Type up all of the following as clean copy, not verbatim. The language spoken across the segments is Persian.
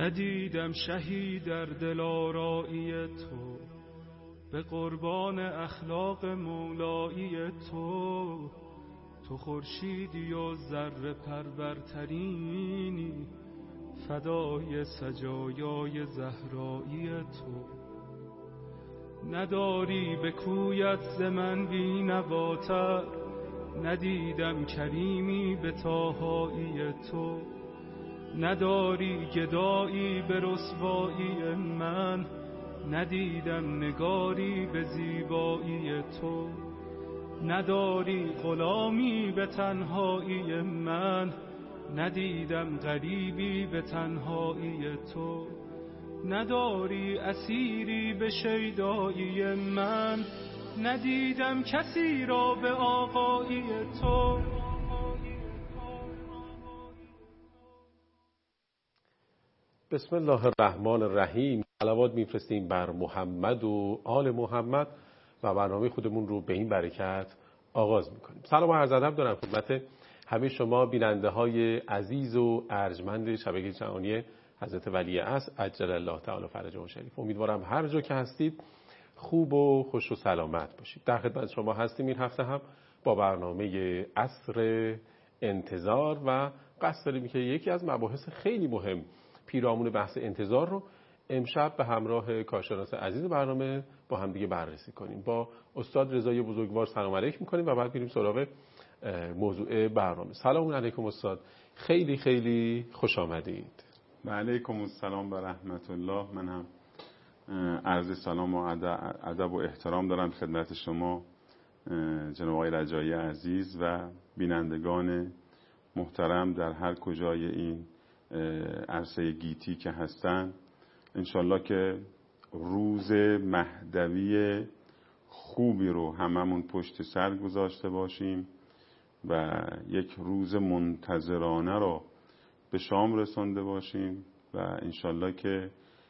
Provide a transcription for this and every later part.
ندیدم شهی در دل آرایی تو، به قربان اخلاق مولایی تو. تو خورشیدی و ذره پرورترینی، فدای سجایای زهرایی تو. نداری به کویت ز من بی‌نواتر، ندیدم کریمی به طاهایی تو. نداری گدایی به رسوایی من، ندیدم نگاری به زیبایی تو. نداری غلامی به تنهایی من، ندیدم غریبی به تنهایی تو. نداری اسیری به شیدایی من، ندیدم کسی را به آقایی تو. بسم الله الرحمن الرحیم. صلوات میفرستیم بر محمد و آل محمد و برنامه خودمون رو به این برکت آغاز میکنیم. سلام و عرض ادب دارم خدمت همه شما بیننده های عزیز و ارجمند شبکه جهانی حضرت ولی عصر عجل الله تعالی فرجهم شریف. امیدوارم هر جا که هستید خوب و خوش و سلامت باشید. در خدمت شما هستیم این هفته هم با برنامه عصر انتظار و قصد داریم که یکی از مباحث خیلی مهم پیرامون بحث انتظار رو امشب به همراه کارشناس عزیز برنامه با هم دیگه بررسی کنیم. با استاد رضای بزرگوار سلام علیک می‌کنیم و بعد میریم سراغ موضوع برنامه. سلام علیکم استاد، خیلی خیلی خوش آمدید. و علیکم السلام و رحمت الله. من هم عرض سلام و ادب و احترام دارم خدمت شما جناب آقای رجایی عزیز و بینندگان محترم در هر کجای این عرصه گیتی که هستن. انشالله که روز مهدوی خوبی رو هممون پشت سر گذاشته باشیم و یک روز منتظرانه رو به شام رسانده باشیم و انشالله که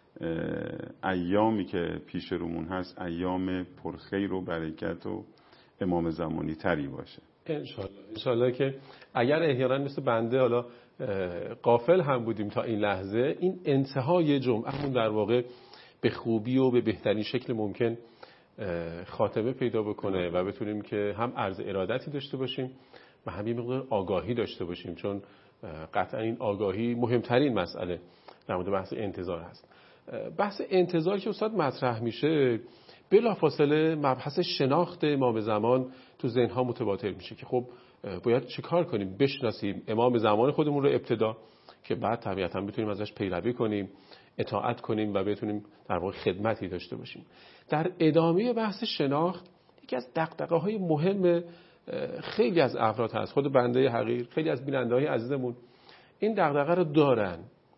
ایامی که پیش رومون هست ایام پرخیر و برکت و امام زمانی تری باشه انشالله که اگر احیانا مثل بنده حالا غافل هم بودیم تا این لحظه، این انتهای جمعهمون در واقع به خوبی و به بهترین شکل ممکن خاتمه پیدا بکنه و بتونیم که هم عرض ارادتی داشته باشیم و هم یه مقدار آگاهی داشته باشیم، چون قطعا این آگاهی مهمترین مسئله در مورد بحث انتظار هست. بحث انتظار که استاد مطرح میشه بلافاصله مبحث شناخت امام زمان تو ذهن‌ها متبادر میشه که خب باید چه کار کنیم؟ بشناسیم امام زمان خودمون رو ابتدا، که بعد طبیعتاً بتونیم ازش پیروی کنیم، اطاعت کنیم و بتونیم در واقع خدمتی داشته باشیم. در ادامه بحث شناخت یکی از دغدغه‌های مهم خیلی از افراد هست، خود بنده حقیر، خیلی از بیننده‌های عزیزمون این دغدغه رو دارن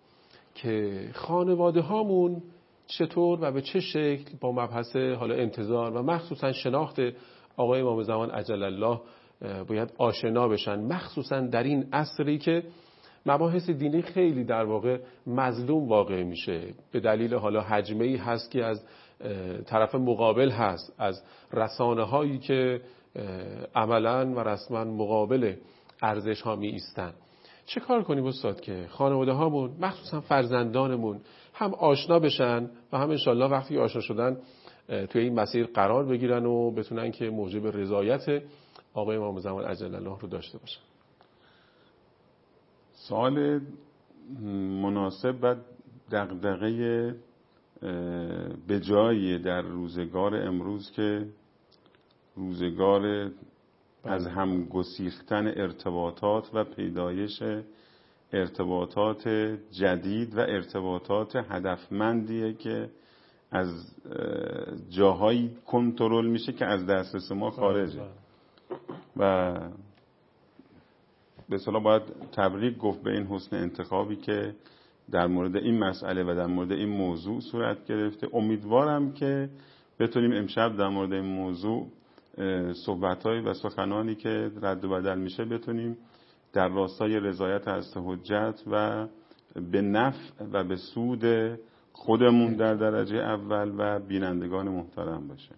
که خانواده هامون چطور و به چه شکل با مبحث حالا انتظار و مخصوصا شناخت آقای امام زمان عجل الله باید آشنا بشن، مخصوصا در این عصری که مباحث دینی خیلی در واقع مظلوم واقع میشه به دلیل حالا حجمه‌ای هست که از طرف مقابل هست، از رسانه هایی که عملاً و رسما مقابل ارزش ها می ایستن. چه کار کنیم استاد که خانواده هامون مخصوصا فرزندانمون هم آشنا بشن و هم انشالله وقتی آشنا شدن توی این مسیر قرار بگیرن و بتونن که موجب رضایت آقای امام زمان عجل الله رو داشته باشن؟ سوال مناسب و دغدغه به جایی در روزگار امروز که روزگار از هم گسیختن ارتباطات و پیدایش ارتباطات جدید و ارتباطات هدفمندیه که از جاهایی کنترل میشه که از دسترس ما خارجه و به اصطلاح باید تبریک گفت به این حسن انتخابی که در مورد این مسئله و در مورد این موضوع صورت گرفته. امیدوارم که بتونیم امشب در مورد این موضوع صحبت‌های و سخنانی که رد و بدل میشه بتونیم در راستای رضایت از حجت و به نفع و به سود خودمون در درجه اول و بینندگان محترم باشه.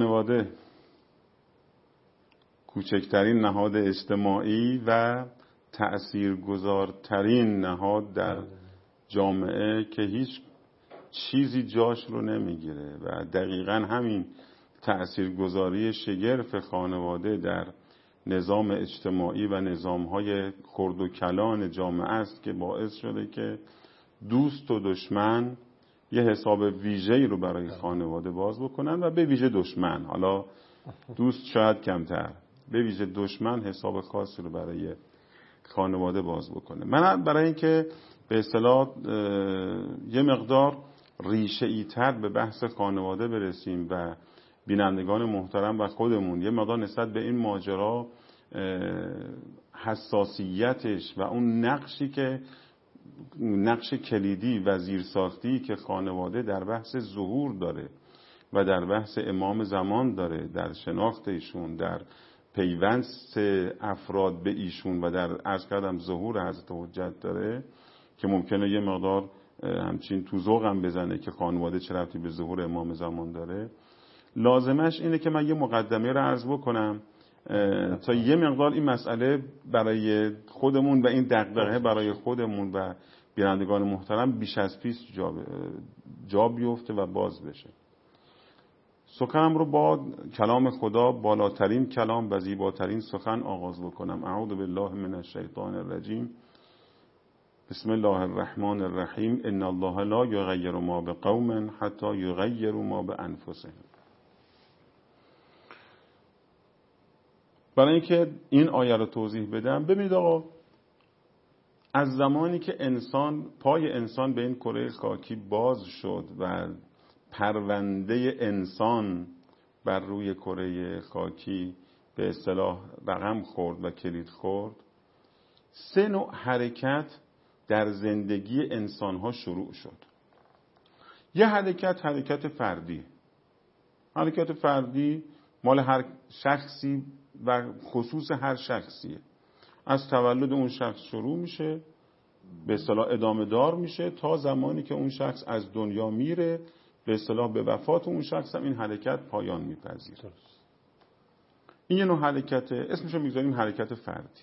خانواده کوچکترین نهاد اجتماعی و تأثیرگذارترین نهاد در جامعه که هیچ چیزی جاش رو نمیگیره و دقیقاً همین تأثیرگذاری شگرف خانواده در نظام اجتماعی و نظام‌های خرد و کلان جامعه است که باعث شده که دوست و دشمن یه حساب ویژه‌ای رو برای خانواده باز بکنن و به ویژه دشمن، حالا دوست شاید کمتر، به ویژه دشمن حساب خاصی رو برای خانواده باز بکنه. من برای اینکه به اصطلاح یه مقدار ریشه‌ای تر به بحث خانواده برسیم و بینندگان محترم و خودمون یه مقدار نسبت به این ماجرا حساسیتش و اون نقش کلیدی و زیرساختی که خانواده در بحث ظهور داره و در بحث امام زمان داره، در شناخت ایشون، در پیوند افراد به ایشون و در عرض کردم ظهور حضرت حجت داره که ممکنه یه مقدار همچین تو ذوقم بزنه که خانواده چه ربطی به ظهور امام زمان داره. لازمش اینه که من یه مقدمه رو عرض بکنم تا یه مقدار این مسئله برای خودمون و این دغدغه برای خودمون و بینندگان محترم بیش از پیش جا بیفته و باز بشه. سخنم رو با کلام خدا، بالاترین کلام و زیباترین سخن آغاز بکنم. اعوذ بالله من الشیطان الرجیم. بسم الله الرحمن الرحیم. ان الله لا یغیر ما بقوم حتی یغیروا ما بانفسهم. برای اینکه این آیه رو توضیح بدم، ببینید آقا، از زمانی که پای انسان به این کره خاکی باز شد و پرونده انسان بر روی کره خاکی به اصطلاح رقم خورد و کلید خورد، 3 نوع حرکت در زندگی انسان‌ها شروع شد. یه حرکت فردی. حرکت فردی مال هر شخصی و خصوص هر شخصیه. از تولد اون شخص شروع میشه، به اصطلاح ادامه دار میشه تا زمانی که اون شخص از دنیا میره، به اصطلاح به وفات اون شخص هم این حرکت پایان میپذیره. این یه نوع حرکته، اسمشو میذاریم حرکت فردی.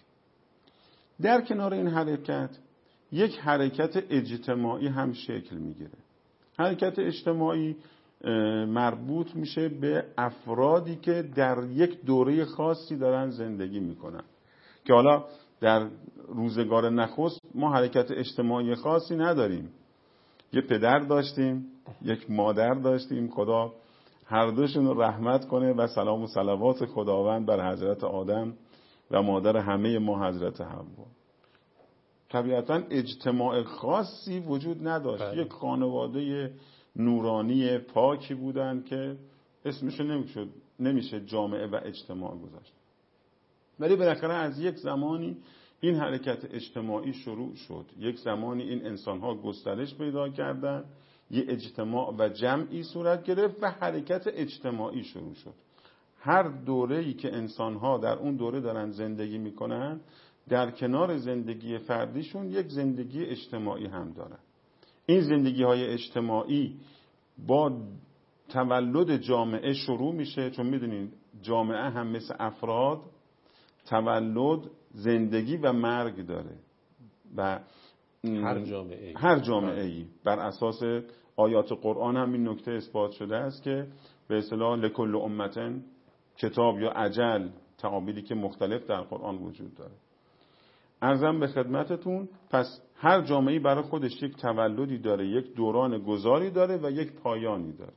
در کنار این حرکت یک حرکت اجتماعی هم شکل میگیره. حرکت اجتماعی مربوط میشه به افرادی که در یک دوره خاصی دارن زندگی میکنن، که حالا در روزگار نخست ما حرکت اجتماعی خاصی نداریم. یه پدر داشتیم، یک مادر داشتیم، خدا هر دوشون رو رحمت کنه و سلام و صلوات خداوند بر حضرت آدم و مادر همه ما حضرت حوا. طبیعتا اجتماع خاصی وجود نداشت. یک خانواده نورانی پاکی بودن که اسمشو نمیشه جامعه و اجتماع گذاشت. ولی بالاخره از یک زمانی این حرکت اجتماعی شروع شد. یک زمانی این انسان‌ها گسترش پیدا کردن، یه اجتماع و جمعی صورت گرفت و حرکت اجتماعی شروع شد. هر دوره‌ای که انسان‌ها در اون دوره دارن زندگی میکنن، در کنار زندگی فردیشون یک زندگی اجتماعی هم دارن. این زندگی‌های اجتماعی با تولد جامعه شروع میشه، چون میدونید جامعه هم مثل افراد تولد، زندگی و مرگ داره و هر جامعه‌ای بر اساس آیات قرآن هم این نکته اثبات شده است که به اصطلاح لکل امتن کتاب یا اجل، تعابیری که مختلف در قرآن وجود داره. عرضم به خدمتتون، پس هر جامعه‌ای برای خودش یک تولدی داره، یک دوران گذاری داره و یک پایانی داره.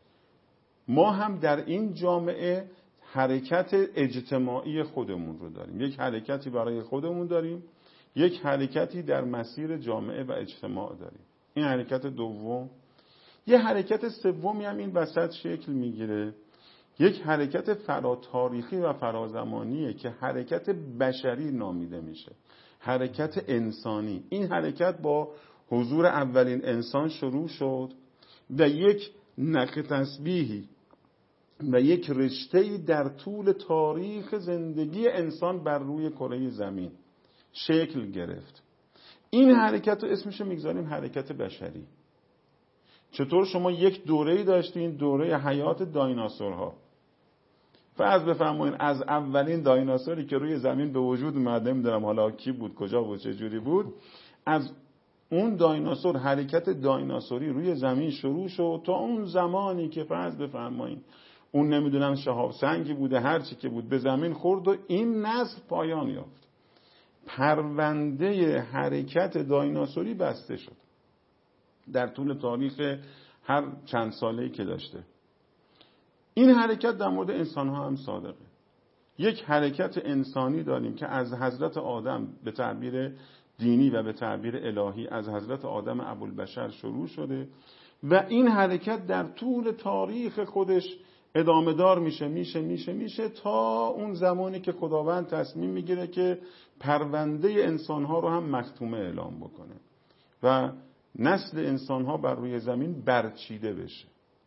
ما هم در این جامعه حرکت اجتماعی خودمون رو داریم. یک حرکتی برای خودمون داریم، یک حرکتی در مسیر جامعه و اجتماع داریم. این حرکت دوم. یه حرکت سومی هم این وسط شکل میگیره، یک حرکت فراتاریخی و فرازمانیه که حرکت بشری نامیده میشه، حرکت انسانی. این حرکت با حضور اولین انسان شروع شد و یک نخ تسبیحی و یک رشته‌ای در طول تاریخ زندگی انسان بر روی کره زمین شکل گرفت. این حرکت رو اسمشو میگذاریم حرکت بشری. چطور شما یک دوره‌ای داشتین، دوره حیات دایناسورها، فرض بفرمایید از اولین دایناسوری که روی زمین به وجود اومد، نمیدونم حالا کی بود، کجا بود، چه جوری بود، از اون دایناسور، حرکت دایناسوری روی زمین شروع شد تا اون زمانی که فرض بفرمایید اون نمیدونم شهاب سنگی بوده، هر چی که بود به زمین خورد و این نسل پایان یافت. پرونده حرکت دایناسوری بسته شد در طول تاریخ هر چند ساله‌ای که داشته. این حرکت در مورد انسان ها هم صادقه. یک حرکت انسانی داریم که از حضرت آدم به تعبیر دینی و به تعبیر الهی از حضرت آدم ابوالبشر شروع شده و این حرکت در طول تاریخ خودش ادامه دار میشه تا اون زمانی که خداوند تصمیم میگیره که پرونده انسانها رو هم مختومه اعلام بکنه و نسل انسانها بر روی زمین برچیده بشه.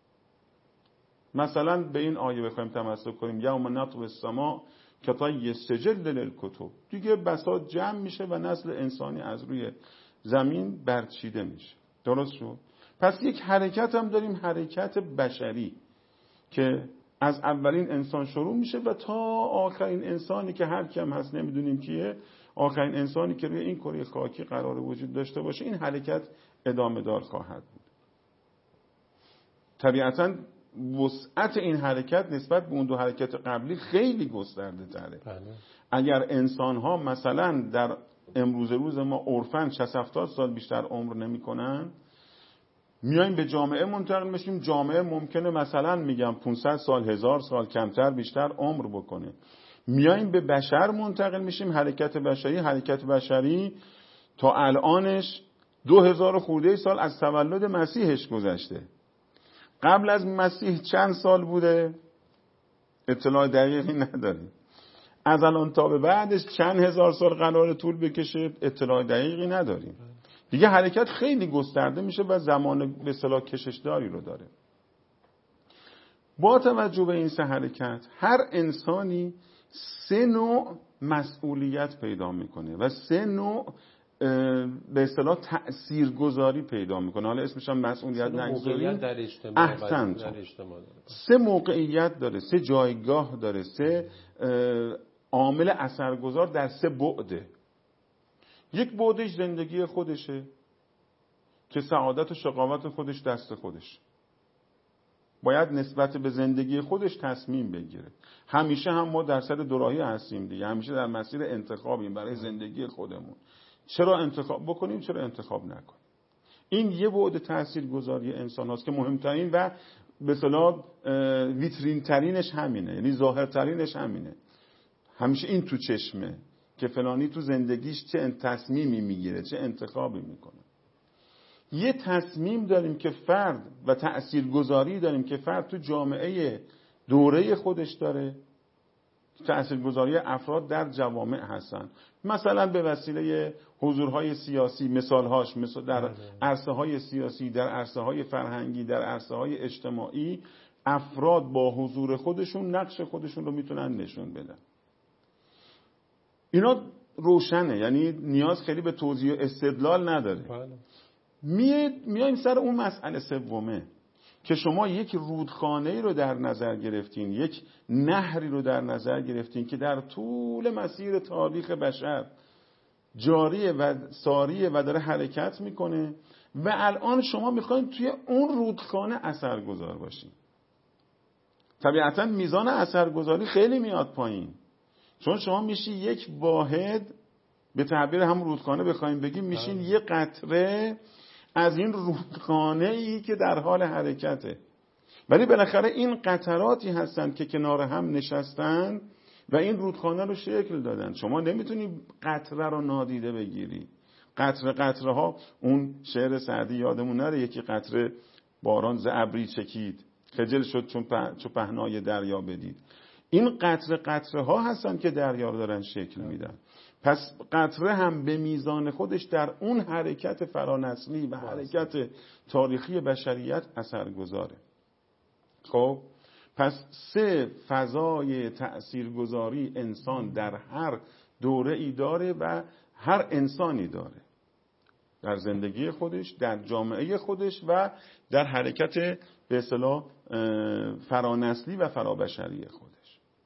مثلا به این آیه بخوایم تمسک کنیم یوم نطوی السماء کطی السجل للکتب، دیگه بساط جمع میشه و نسل انسانی از روی زمین برچیده میشه. درست شد؟ پس یک حرکت هم داریم، حرکت بشری که از اولین انسان شروع میشه و تا آخرین انسانی که هر کیم هست نمیدونیم کیه، آخرین انسانی که روی این کره خاکی قرار وجود داشته باشه، این حرکت ادامه دار خواهد بود. طبیعتاً وسعت این حرکت نسبت به اون دو حرکت قبلی خیلی گسترده تره. اگر انسان ها مثلا در امروز روز ما عرفاً 60-70 سال بیشتر عمر نمی کنن، میایم به جامعه منتقل میشیم، جامعه ممکنه مثلا میگم 500 سال 1000 سال کمتر بیشتر عمر بکنه. میایم به بشر منتقل میشیم، حرکت بشری تا الانش 2000 خورده سال از تولد مسیحش گذشته. قبل از مسیح چند سال بوده؟ اطلاع دقیقی نداریم. از الان تا به بعدش چند هزار سال قراره طول بکشه؟ اطلاع دقیقی نداریم. دیگه حرکت خیلی گسترده میشه و زمان به اصطلاح کششداری رو داره. با توجه به این سه حرکت هر انسانی 3 نوع مسئولیت پیدا میکنه و 3 نوع به اصطلاح تأثیرگذاری پیدا میکنه. حالا اسمش هم مسئولیت نگذاریم. در اجتماع 3 موقعیت داره، 3 جایگاه داره، 3 عامل اثرگذار در 3 بعده. یک بعدش زندگی خودشه که سعادت و شقاوت خودش دست خودش، باید نسبت به زندگی خودش تصمیم بگیره. همیشه هم ما در سر دوراهی هستیم دیگه، همیشه در مسیر انتخابیم برای زندگی خودمون. چرا انتخاب بکنیم، چرا انتخاب نکنیم. این یه بعد تاثیرگذاری انسان هاست که مهمترین و به اصطلاح ویترین ترینش همینه، یعنی ظاهر ترینش همینه. همیشه این تو چشمه که فلانی تو زندگیش چه تصمیمی میگیره، چه انتخابی میکنه. یه تصمیم داریم که فرد و تأثیرگذاری داریم که فرد تو جامعه دوره خودش داره، تأثیرگذاری افراد در جوامع هستن. مثلا به وسیله حضورهای سیاسی، مثالهاش مثل در عرصه‌های سیاسی، در عرصه‌های فرهنگی، در عرصه‌های اجتماعی، افراد با حضور خودشون نقش خودشون رو میتونن نشون بدن. اینا روشنه، یعنی نیاز خیلی به توضیح و استدلال نداره. میایم سر اون مسئله سومه که شما یک رودخانه‌ای رو در نظر گرفتین، یک نهری رو در نظر گرفتین که در طول مسیر تاریخ بشر جاریه و ساریه و داره حرکت میکنه و الان شما میخواین توی اون رودخانه اثرگذار باشین. طبیعتا میزان اثرگذاری خیلی میاد پایین، چون شما میشی یک واحد، به تعبیر هم رودخانه بخوایم بگیم میشین یه قطره از این رودخانه‌ای که در حال حرکته. ولی بالاخره این قطراتی هستند که کنار هم نشستن و این رودخانه رو شکل دادن. شما نمیتونی قطره رو نادیده بگیری. قطره ها، اون شعر سعدی یادمون نره، یکی قطره باران ز ابری چکید خجل شد چون پهنای دریا بدید. این قطره ها هستن که دریا رو دارن شکل میدن. پس قطره هم به میزان خودش در اون حرکت فرانسلی و حرکت تاریخی بشریت اثرگذاره. خب پس 3 فضای تأثیرگذاری انسان در هر دوره ای داره و هر انسانی داره، در زندگی خودش، در جامعه خودش و در حرکت به اصطلاح فرانسلی و فرابشری خودش.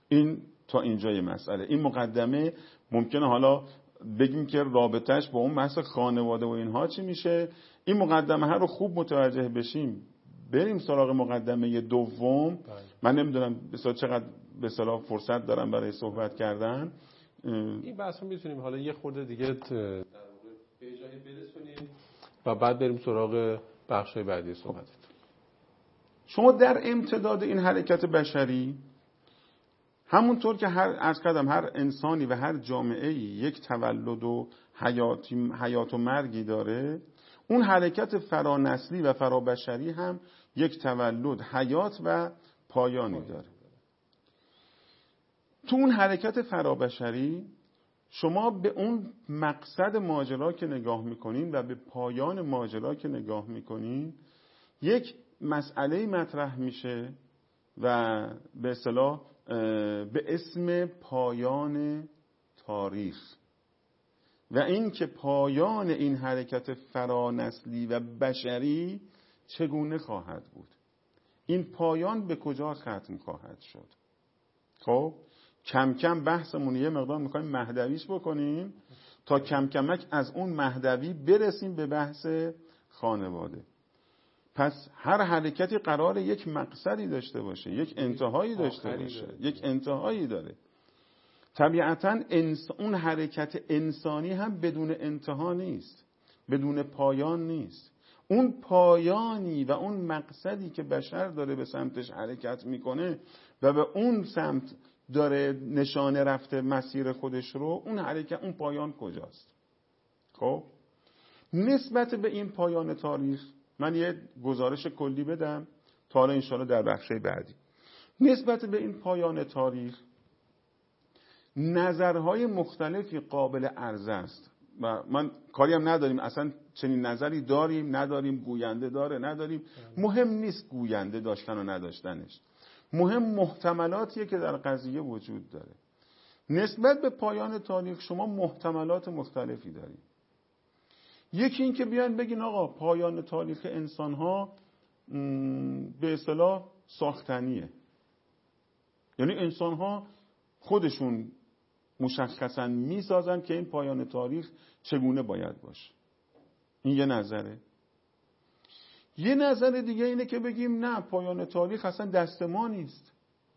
این تا اینجای مسئله. این مقدمه ممکنه حالا بگیم که رابطهش با اون بحث خانواده و اینها چی میشه. این مقدمه ها رو خوب متوجه بشیم، بریم سراغ مقدمه دوم. من نمیدونم چقدر به اصطلاح فرصت دارم برای صحبت کردن. این بحث رو میتونیم حالا یه خورده دیگه در واقع به جایی برسونیم و بعد بریم سراغ بخش‌های بعدی صحبت. شما در امتداد این حرکت بشری، همونطور که هر انسانی و هر جامعه‌ای یک تولد و حیات و مرگی داره، اون حرکت فرانسلی و فرابشری هم یک تولد، حیات و پایانی داره. تو اون حرکت فرابشری شما به اون مقصد ماجرا که نگاه میکنین و به پایان ماجرا که نگاه میکنین، یک مسئله مطرح میشه و به اصطلاح به اسم پایان تاریخ و این که پایان این حرکت فرانسلی و بشری چگونه خواهد بود، این پایان به کجا ختم خواهد شد. خب کم کم بحثمون یه مقدار میخوایم مهدویش بکنیم تا کم کمک از اون مهدوی برسیم به بحث خانواده. پس هر حرکتی قراره یک مقصدی داشته باشه، یک انتهایی داشته باشه، یک انتهایی داره. طبیعتاً اون حرکت انسانی هم بدون انتها نیست، بدون پایان نیست. اون پایانی و اون مقصدی که بشر داره به سمتش حرکت میکنه و به اون سمت داره نشانه رفته مسیر خودش رو، اون حرکت، اون پایان کجاست؟ خب نسبت به این پایان تاریخ من یه گزارش کلی بدم تا حالا انشاءالله در بخشای بعدی. نسبت به این پایان تاریخ نظرهای مختلفی قابل عرضه است و من کاری هم نداریم اصلا چنین نظری داریم نداریم، گوینده داره نداریم، مهم نیست گوینده داشتن و نداشتنش، مهم محتملاتیه که در قضیه وجود داره. نسبت به پایان تاریخ شما محتملات مختلفی داریم. یکی این که بیان بگین آقا پایان تاریخ انسان‌ها به اصطلاح ساختنیه، یعنی انسان‌ها خودشون مشخصاً میسازن که این پایان تاریخ چگونه باید باشه. این یه نظره. یه نظر دیگه اینه که بگیم نه، پایان تاریخ اصلا دست ما نیست،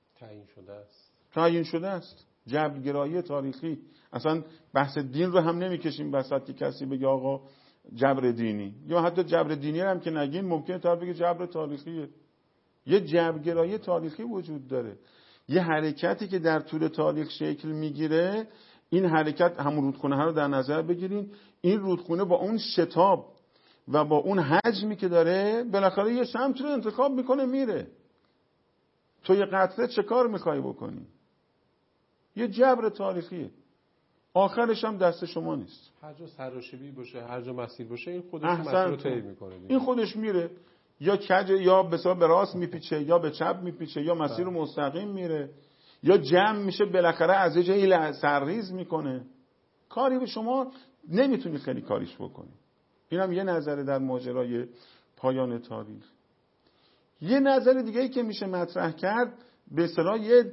تعیین شده است. جبرگرایی تاریخی، اصلا بحث دین رو هم نمیکشیم وسط که کسی بگه آقا جبر دینی، یا حتی جبر دینی هم که نگین ممکنه طرف بگه جبر تاریخیه. یه جبرگرایی تاریخی وجود داره، یه حرکتی که در طول تاریخ شکل میگیره. این حرکت همون رودخونه ها رو در نظر بگیرین، این رودخونه با اون شتاب و با اون حجمی که داره بالاخره یه سمت رو انتخاب میکنه میره. تو یه قطره چه کار میخوای بکنی؟ یه جبر تاریخیه، آخرش هم دست شما نیست. هر جا سراشیبی باشه، هر جا مسیر باشه، این خودش مسیر رو طی میکنه. این خودش میره، یا کج یا به راست میپیچه یا به چپ میپیچه یا مسیر رو مستقیم میره یا جمع میشه بالاخره از یه جایی سرریز میکنه. کاری به شما نمیتونی خیلی کاریش بکنی. اینم یه نظر در ماجرای پایان تاریخ. یه نظر دیگه ای که میشه مطرح کرد به اصطلاح یه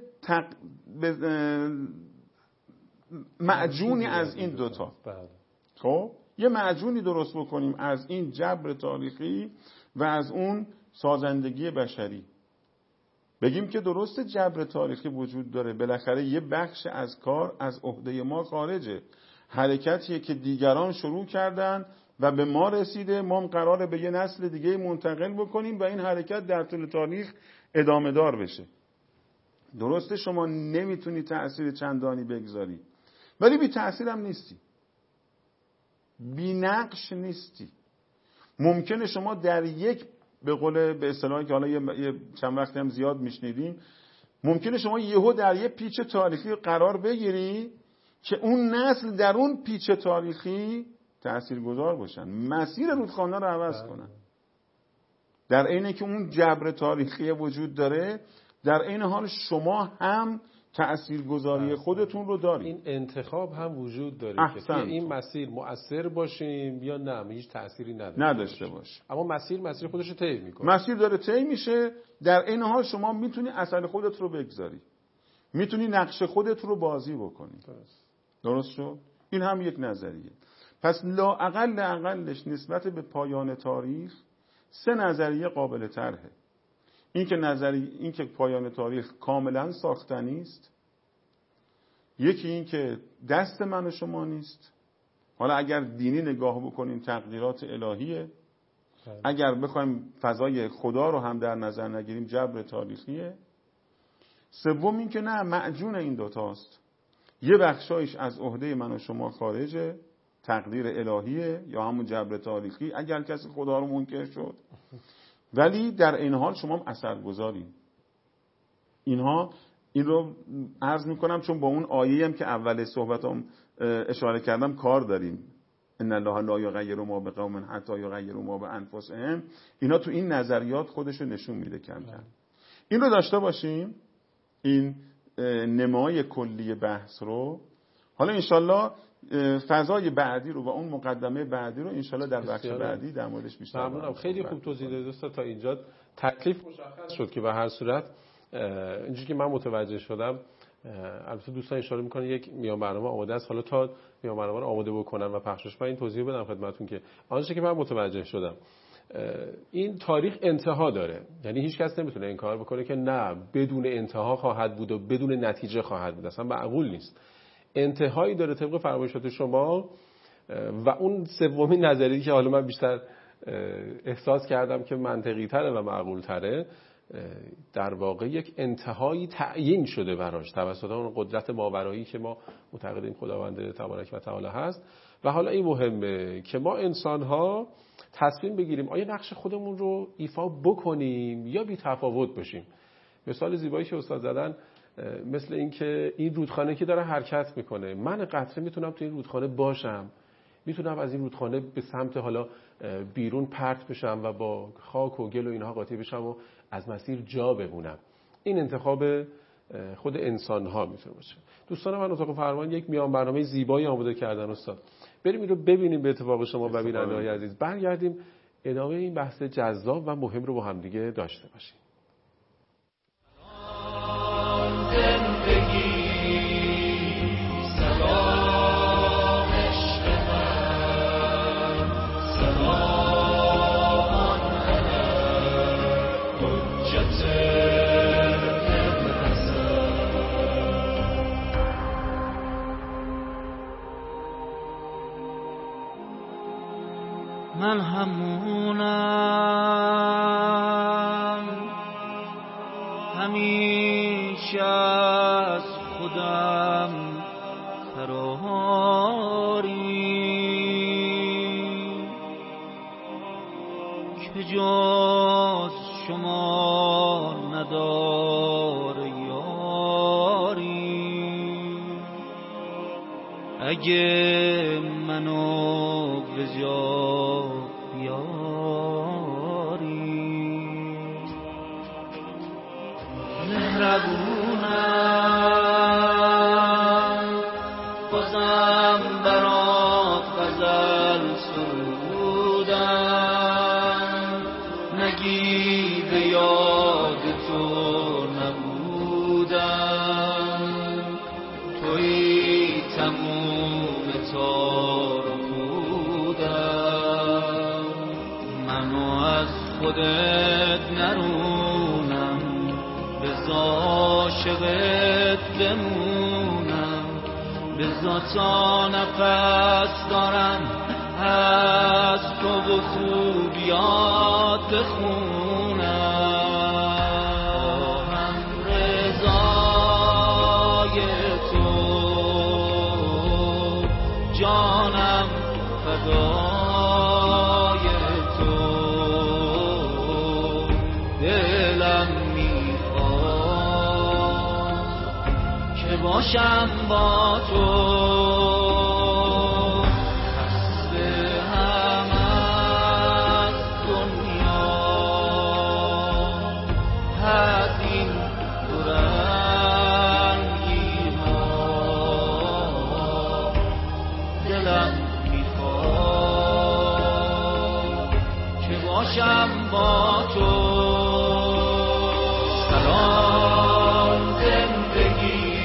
معجونی از این دوتا. خب یه معجونی درست بکنیم از این جبر تاریخی و از اون سازندگی بشری. بگیم که درست جبر تاریخی وجود داره، بالاخره یه بخش از کار از عهده ما خارجه، حرکتیه که دیگران شروع کردن و به ما رسیده، ما هم قراره به یه نسل دیگه منتقل بکنیم و این حرکت در طول تاریخ ادامه دار بشه. درسته شما نمیتونی تأثیر چندانی بگذاری، ولی بی تأثیر هم نیستی، بی نقش نیستی. ممکنه شما در یک به قول به اصطلاحی که حالا یه چند وقتی هم زیاد میشنیدیم، ممکنه شما یهو در یه پیچ تاریخی قرار بگیری که اون نسل در اون پیچ تاریخی تاثیرگذار باشن، مسیر رودخانه رو عوض کنن. در عین که اون جبر تاریخی وجود داره، در عین حال شما هم تاثیرگذاری خودتون رو دارید. این انتخاب هم وجود داره که این مسیر مؤثر باشیم یا نه، هیچ تأثیری نداشته باشه. اما مسیر خودش رو طی میکنه، مسیر داره طی میشه، در عین حال شما میتونی اثر خودت رو بگذاری، میتونی نقش خودت رو بازی بکنی. درست شد؟ این هم یک نظریه. پس لااقلش نسبت به پایان تاریخ 3 نظریه قابل طرحه. این که پایان تاریخ کاملا ساختنی است، یکی این که دست من و شما نیست، حالا اگر دینی نگاه بکنیم تقدیرات الهیه، اگر بخوایم فضای خدا رو هم در نظر نگیریم جبر تاریخیه. سوم این که نه، معجون این دوتاست، یه بخشایش از عهده من و شما خارجه، تقدیر الهیه یا همون جبر تاریخی اگر کسی خدا رو منکر شد، ولی در این حال شما هم اثرگذارین. این رو عرض میکنم چون با اون آیه‌ای هم که اول صحبتام اشاره کردم کار داریم، ان الله لا یغیر ما بقوم حتی یغیروا ما بانفسهم. اینا تو این نظریات خودش رو نشون میده کم کم. این رو داشته باشیم، این نمای کلی بحث رو. حالا انشالله فضای بعدی رو و اون مقدمه بعدی رو انشالله در بخش بعدی در موردش بیشتر ممنونم. خیلی خوب توضیح دادید دوستا. تا اینجا تکلیف مشخص شد که به هر صورت اینجوری که من متوجه شدم، البته دوستان اشاره میکنن یک میان برنامه آماده است، حالا تا میان برنامه رو آماده بکنن و پخشش من این توضیح بدم خدمتتون که آنچه که من متوجه شدم این تاریخ انتها داره. یعنی هیچ کس نمیتونه انکار بکنه که نه بدون انتها خواهد بود و بدون نتیجه خواهد بود، اصلا معقول نیست. انتهایی داره طبق فرمایشات شما. و اون سومین نظریه‌ای که حالا من بیشتر احساس کردم که منطقی تره و معقول تره، در واقع یک انتهایی تعیین شده براش توسط اون قدرت ماورایی که ما معتقدیم خداوند تبارک و تعالی هست. و حالا این مهمه که ما انسان‌ها تصمیم بگیریم آیا نقش خودمون رو ایفا بکنیم یا بی تفاوت باشیم. مثال زیبایی که استاد زدن مثل این که این رودخانه که داره حرکت میکنه، من قطره میتونم تو این رودخانه باشم، میتونم از این رودخانه به سمت حالا بیرون پرت بشم و با خاک و گل و اینها قاطی بشم و از مسیر جا بمونم. این انتخاب خود انسان ها میتونه باشه. دوستان من اتاق فرمان یک میان برنامه زیبایی آماده کردن استاد. بریم این رو ببینیم به اتفاق شما و بیننده‌های عزیز. برگردیم ادامه این بحث جذاب و مهم رو با هم دیگه داشته باشیم. من همونم، همیشه از خودم فراری که جز شما نداره یاری. اگه منو به جا بیاری مهربونم، بازم برات غزل سرودم. نگی به یاد تو نبودم، توی تموم تار بودم. منو از خودت نرونم، بذار عاشقت بمونم. بذار تا نفس دارم از تو و خوبیات بخونم. هم رضای تو جانم فدای تو، دلم میخواد که باشم با تو. خسته هم از دنیا هست این دورنگی ها، دلم میخواد که باشم با تو. سلام زندگی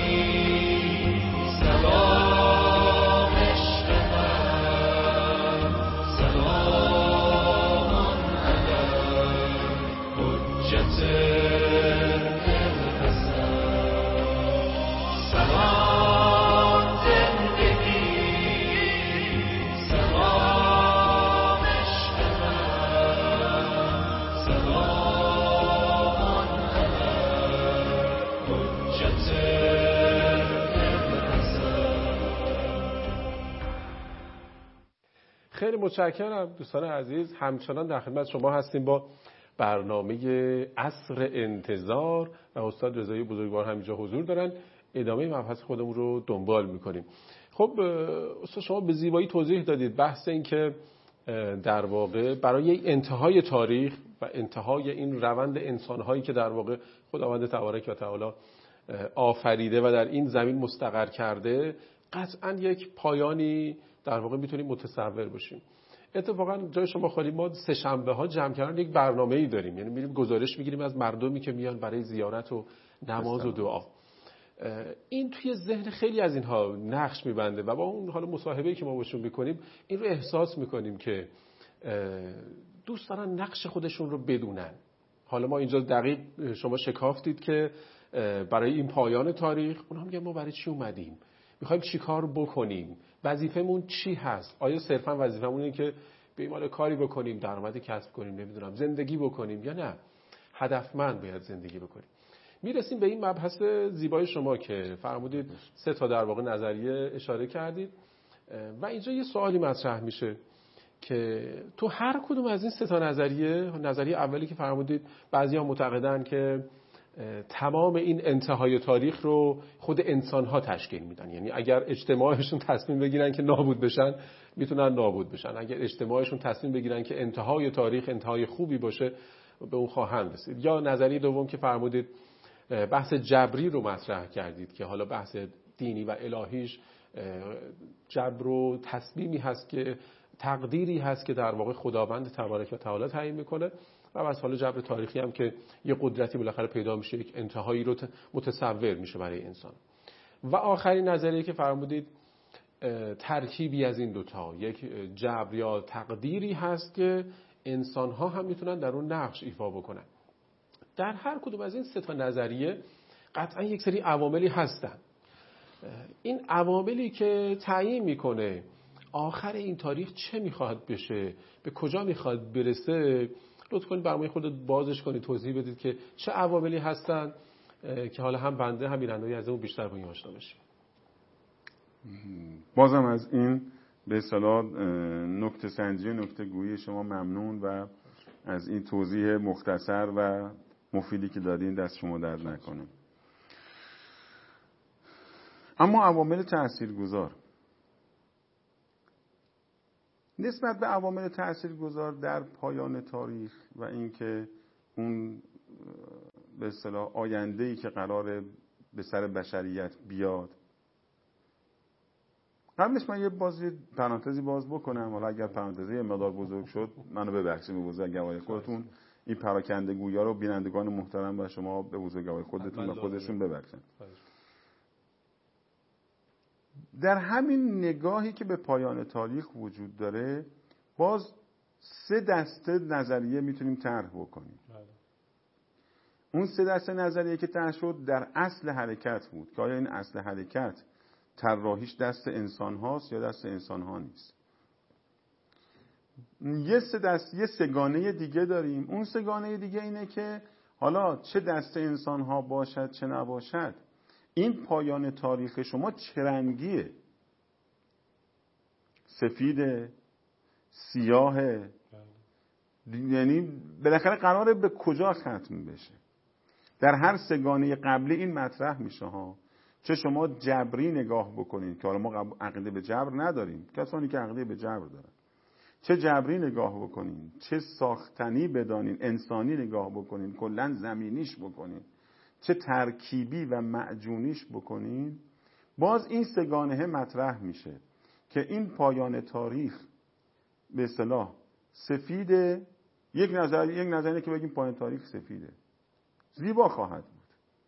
خیلی متشکرم دوستان عزیز. همچنان در خدمت شما هستیم با برنامه عصر انتظار و استاد رضایی بزرگوار همینجا حضور دارن. ادامه مبحث خودمون رو دنبال میکنیم. خب استاد شما به زیبایی توضیح دادید بحث این که در واقع برای انتهای تاریخ و انتهای این روند انسانهایی که در واقع خداوند تبارک و تعالی آفریده و در این زمین مستقر کرده قطعا یک پایانی در واقع میتونیم متصور باشیم. اتفاقا جای شما خالی، ما سه شنبه ها جمع کردن یک برنامه‌ای داریم، یعنی میریم گزارش میگیریم از مردمی که میان برای زیارت و نماز و دعا. این توی ذهن خیلی از اینها نقش میبنده و با اون حالا مصاحبه‌ای که ما باشون میکنیم این رو احساس میکنیم که دوست دارن نقش خودشون رو بدونن. حالا ما اینجا دقیق شما شکافتید که برای این پایان تاریخ اونها میگن ما برای چی اومدیم، میخوایم چی کار بکنیم، وظیفمون چی هست، آیا صرفا وظیفمون اینه که به کاری بکنیم، درآمدی کسب کنیم، نمیدونم زندگی بکنیم، یا نه هدفمند باید زندگی بکنیم. میرسیم به این مبحث زیبای شما که فرمودید 3 تا در واقع نظریه اشاره کردید و اینجا یه سوالی مطرح میشه که تو هر کدوم از این 3 تا نظریه اولی که فرمودید بعضی‌ها معتقدن که تمام این انتهای تاریخ رو خود انسان‌ها تشکیل میدن، یعنی اگر اجتماعشون تصمیم بگیرن که نابود بشن میتونن نابود بشن، اگر اجتماعشون تصمیم بگیرن که انتهای تاریخ انتهای خوبی باشه به اون خواهند رسید. یا نظریه دوم که فرمودید بحث جبری رو مطرح کردید که حالا بحث دینی و الهیش جبر و تصمیمی هست که تقدیری هست که در واقع خداوند تبارک و تعالی تعیین میکنه و بس حالا جبر تاریخی هم که یه قدرتی بالاخره پیدا میشه، یک انتهایی رو متصور میشه برای انسان. و آخرین نظریه که فرمودید ترکیبی از این دوتا، یک جبر یا تقدیری هست که انسان‌ها هم میتونن در اون نقش ایفا بکنن. در هر کدوم از این 3 تا نظریه قطعا یک سری عواملی هستن. این عواملی که تعیین میکنه آخر این تاریخ چه میخواد بشه، به کجا میخواد برسه، لطف کنید برنامه خودت بازش کنید، توضیح بدید که چه عواملی هستن که حالا هم بنده هم بیننده‌ای از اون بیشتر با این آشنا بشیم. بازم از این به اصطلاح نکته سنجی و نکته گویی شما ممنون و از این توضیح مختصر و مفیدی که دادین دست شما درد نکنه. اما عوامل تاثیرگذار، نسبت به عوامل تاثیرگذار در پایان تاریخ و اینکه اون به اصطلاح آینده‌ای که قراره به سر بشریت بیاد، قبلش من یه پرانتزی باز بکنم. حالا اگر پرانتزی یه مقدار بزرگ شد منو ببخشید، به بزرگواری خودتون این پراکنده گویا رو بینندگان محترم و شما به بزرگواری خودتون و خودشون ببخشن. در همین نگاهی که به پایان تاریخ وجود داره باز 3 دسته نظریه میتونیم طرح بکنیم. اون 3 دسته نظریه که طرح شد در اصل حرکت بود که آیا این اصل حرکت طراحیش دست انسان هاست یا دست انسان ها نیست. یه سگانه دیگه داریم. اون سگانه دیگه اینه که حالا چه دست انسان ها باشد چه نباشد، این پایان تاریخ شما چه رنگیه؟ سفیده؟ سیاهه؟ یعنی بالاخره قراره به کجا ختم بشه؟ در هر سگانه قبلی این مطرح میشه ها. چه شما جبری نگاه بکنید که حالا ما عقیده به جبر نداریم، کسانی که عقیده به جبر دارن، چه جبری نگاه بکنین، چه ساختنی بدانین، انسانی نگاه بکنین، کلا زمینیش بکنین، چه ترکیبی و معجونیش بکنین، باز این سگانه مطرح میشه که این پایان تاریخ به اصطلاح سفیده. یک نظریه که بگیم پایان تاریخ سفیده، زیبا خواهد بود.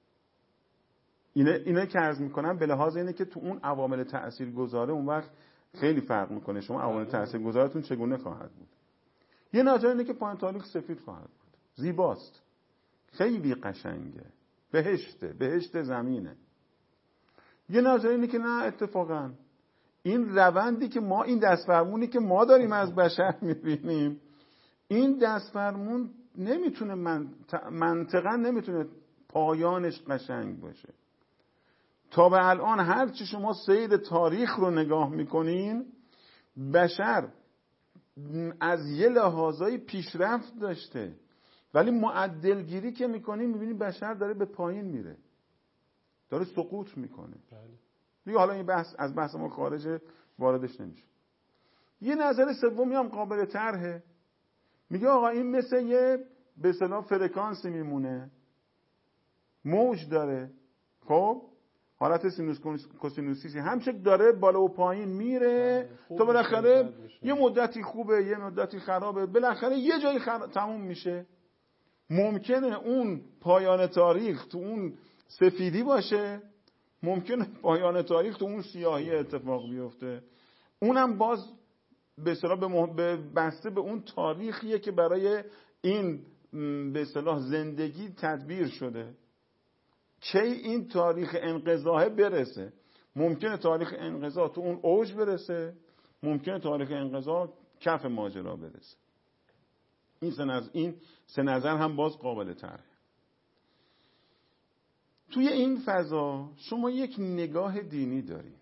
اینه که عرض میکنم به لحاظ اینه که تو اون عوامل تاثیرگذاره اون وقت خیلی فرق میکنه. شما عوامل تاثیرگذارتون چگونه خواهد بود؟ یه نظریه اینه که پایان تاریخ سفید خواهد بود، زیباست، خیلی قشنگه، بهشت زمینه. یه نظریه اینه که نه، اتفاقا این روندی که ما، این دستفرمونی که ما داریم از بشر میبینیم، این دستفرمون نمیتونه منطقا نمیتونه پایانش قشنگ باشه. تا به الان هرچی شما سیر تاریخ رو نگاه میکنین، بشر از یه لحاظای پیشرفت داشته، ولی معدلگیری که میکنی میبینی بشر داره به پایین میره، داره سقوط میکنه. دیگه حالا این بحث از بحث ما خارجه، واردش نمیشه. یه نظر سومی هم قابل طرحه، میگه آقا این مثل یه به اصطلاح فرکانسی میمونه، موج داره، خب حالت سینوس کوسینوسی همچه داره بالا و پایین میره، تا بالاخره یه مدتی خوبه یه مدتی خرابه، بالاخره یه جایی تموم میشه. ممکنه اون پایان تاریخ تو اون سفیدی باشه، ممکنه پایان تاریخ تو اون سیاهی اتفاق بیفته. اونم باز به اصطلاح بسته به اون تاریخیه که برای این به اصطلاح زندگی تدبیر شده. کی این تاریخ انقضاء برسه؟ ممکنه تاریخ انقضاء تو اون اوج برسه، ممکنه تاریخ انقضاء کف ماجرا برسه. این سه نظر هم باز قابل طرحه. توی این فضا شما یک نگاه دینی دارین،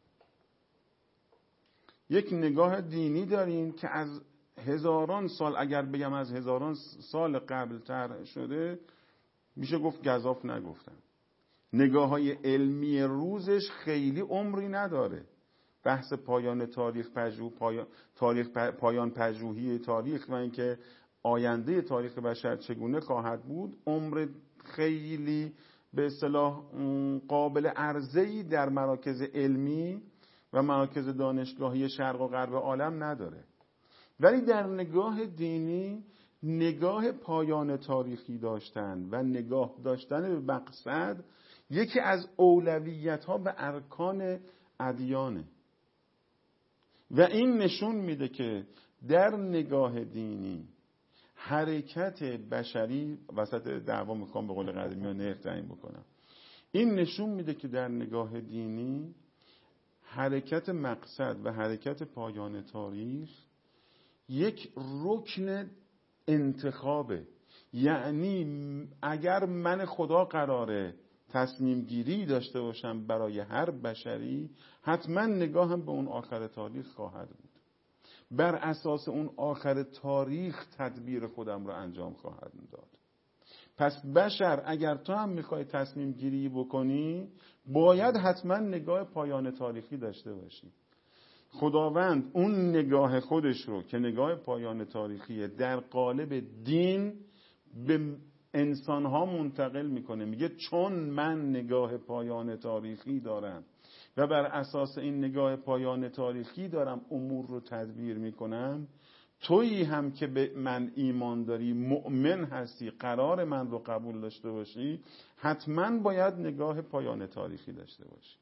یک نگاه دینی دارین که از هزاران سال، اگر بگم از هزاران سال قبل طرح شده، میشه گفت گزاف نگفتم. نگاه های علمی روزش خیلی عمری نداره. بحث پایان تاریخ، پایان پژوهی تاریخ و اینکه آینده تاریخ بشر چگونه خواهد بود، عمر خیلی به اصطلاح قابل عرضه‌ای در مراکز علمی و مراکز دانشگاهی شرق و غرب عالم نداره. ولی در نگاه دینی، نگاه پایان تاریخی داشتن و نگاه داشتن به مقصد یکی از اولویت‌ها و ارکان ادیانه. و این نشون میده که در نگاه دینی حرکت بشری، وسط دعوا میخوام به قول قدیمی ها نهر تعیین بکنم، این نشون میده که در نگاه دینی حرکت مقصد و حرکت پایان تاریخ یک رکن انتخابه. یعنی اگر من خدا قراره تصمیم گیری داشته باشم برای هر بشری، حتما نگاهم به اون آخر تاریخ خواهد بود. بر اساس اون آخر تاریخ تدبیر خودم رو انجام خواهد داد. پس بشر اگر تو هم میخوای تصمیم گیری بکنی، باید حتما نگاه پایان تاریخی داشته باشی. خداوند اون نگاه خودش رو که نگاه پایان تاریخیه در قالب دین به انسانها منتقل میکنه. میگه چون من نگاه پایان تاریخی دارم و بر اساس این نگاه پایان تاریخی دارم امور رو تدبیر میکنم، تویی هم که به من ایمان داری، مؤمن هستی، قرار من رو قبول داشته باشی، حتما باید نگاه پایان تاریخی داشته باشی.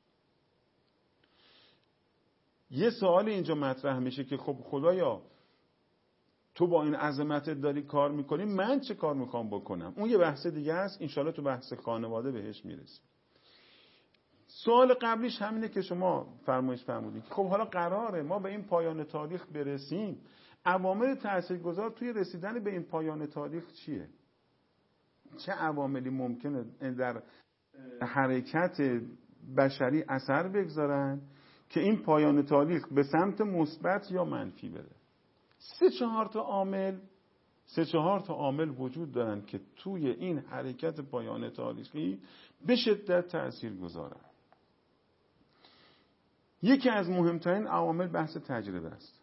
یه سوال اینجا مطرح میشه که خب خدایا تو با این عظمتت داری کار میکنی، من چه کار میخوام بکنم؟ اون یه بحث دیگه است، انشالله تو بحث خانواده بهش میرسیم. سوال قبلیش همینه که شما فرمایش فرمودین که خب حالا قراره ما به این پایان تاریخ برسیم، عوامل تاثیرگذار توی رسیدن به این پایان تاریخ چیه؟ چه عواملی ممکنه در حرکت بشری اثر بگذارن که این پایان تاریخ به سمت مثبت یا منفی بره؟ سه چهار تا عامل وجود دارن که توی این حرکت پایان تاریخی به شدت تأثیر گذارن. یکی از مهمترین عوامل بحث تجربه است.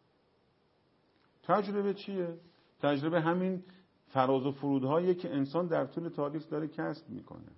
تجربه چیه؟ تجربه همین فراز و فرودهایی که انسان در طول تاریخ داره کسب میکنه.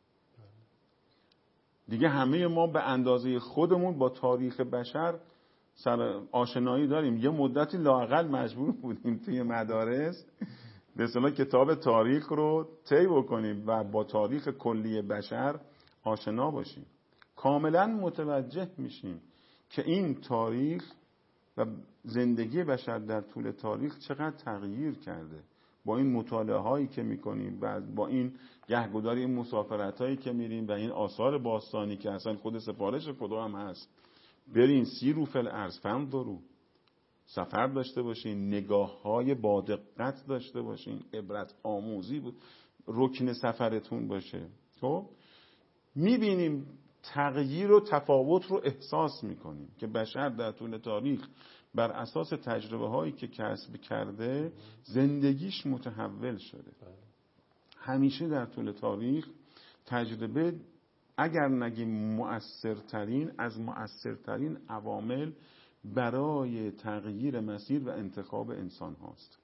دیگه همه ما به اندازه خودمون با تاریخ بشر سر آشنایی داریم. یه مدتی لااقل مجبور بودیم توی مدارس به اصطلاح کتاب تاریخ رو طی بکنیم و با تاریخ کلی بشر آشنا باشیم. کاملا متوجه میشیم که این تاریخ و زندگی بشر در طول تاریخ چقدر تغییر کرده با این مطالعه هایی که میکنیم و با این گهگداری این مسافرت هایی که میریم و این آثار باستانی که اصلا خود سفارش خدا هم هست. برین سیرو فی الارض فانظروا، سفر داشته باشین، نگاه های با دقت داشته باشین، عبرت آموزی بود رکن سفرتون باشه. خب میبینیم تغییر و تفاوت رو احساس میکنیم که بشر در طول تاریخ بر اساس تجربه هایی که کسب کرده زندگیش متحول شده. همیشه در طول تاریخ تجربه اگر نگیم مؤثرترین از مؤثرترین عوامل برای تغییر مسیر و انتخاب انسان هاست.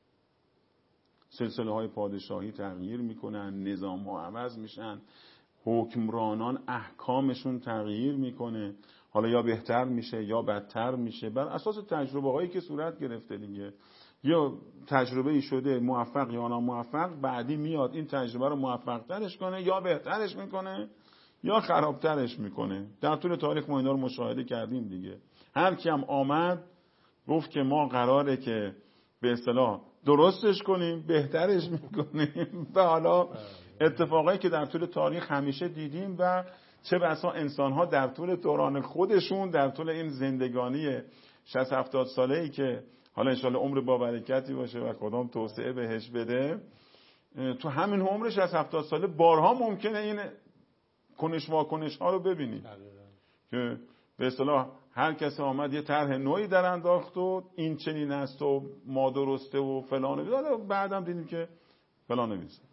سلسله های پادشاهی تغییر میکنن، نظام ها عوض میشن، حکمرانان احکامشون تغییر میکنه، حالا یا بهتر میشه یا بدتر میشه بر اساس تجربه هایی که صورت گرفته دیگه. یا تجربه ای شده موفق یا ناموفق، بعدی میاد این تجربه رو موفق ترش کنه یا بهترش میکنه یا خرابترش میکنه. در طول تاریخ ما اینا رو مشاهده کردیم دیگه. هر کی هم آمد گفت که ما قراره که به اصطلاح درستش کنیم، بهترش میکنیم و حالا اتفاقایی که در طول تاریخ همیشه دیدیم و چه بسا انسان‌ها در طول دوران خودشون در طول این زندگانی 60-70 ساله‌ای که حالا انشالله عمر با برکتی باشه و کدام توسعه بهش بده، تو همین عمر 60-70 ساله بارها ممکنه این کنش واکنش ها رو ببینیم که به اصطلاح هر کسی آمد یه طرح نوعی در انداخت و این چنین است و ما درسته و فلانه، بعدم دیدیم که فلانه نیست.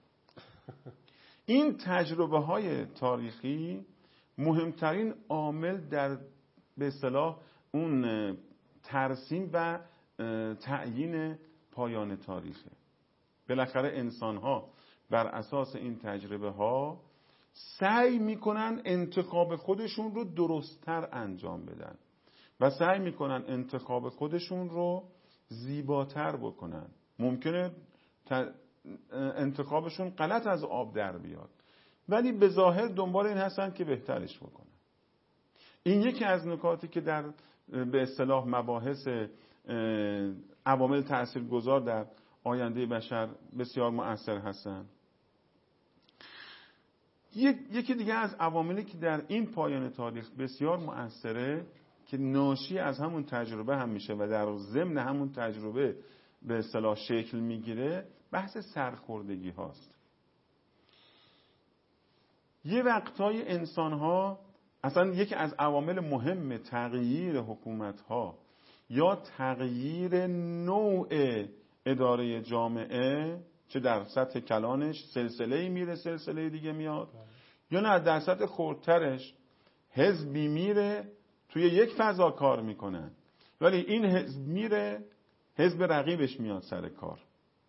این تجربه های تاریخی مهمترین عامل در به اصطلاح اون ترسیم و تعیین پایان تاریخه. بالاخره انسان ها بر اساس این تجربه ها سعی میکنن انتخاب خودشون رو درست‌تر انجام بدن و سعی میکنن انتخاب خودشون رو زیباتر بکنن. ممکنه انتخابشون غلط از آب در بیاد ولی به ظاهر دنبال این هستن که بهترش بکنن. این یکی از نکاتی که در به اصطلاح مباحث عوامل تاثیرگذار در آینده بشر بسیار مؤثر هستن. یکی دیگه از عواملی که در این پایان تاریخ بسیار مؤثره که ناشی از همون تجربه هم میشه و در ضمن همون تجربه به اصطلاح شکل میگیره، بحث سرخوردگی هاست. یه وقتای انسان ها اصلا یکی از عوامل مهم تغییر حکومت ها یا تغییر نوع اداره جامعه، چه در سطح کلانش سلسله‌ای میره سلسله دیگه میاد، یا نه در سطح خردترش حزبی میره توی یک فضا کار میکنن ولی این حزب میره حزب رقیبش میاد سر کار.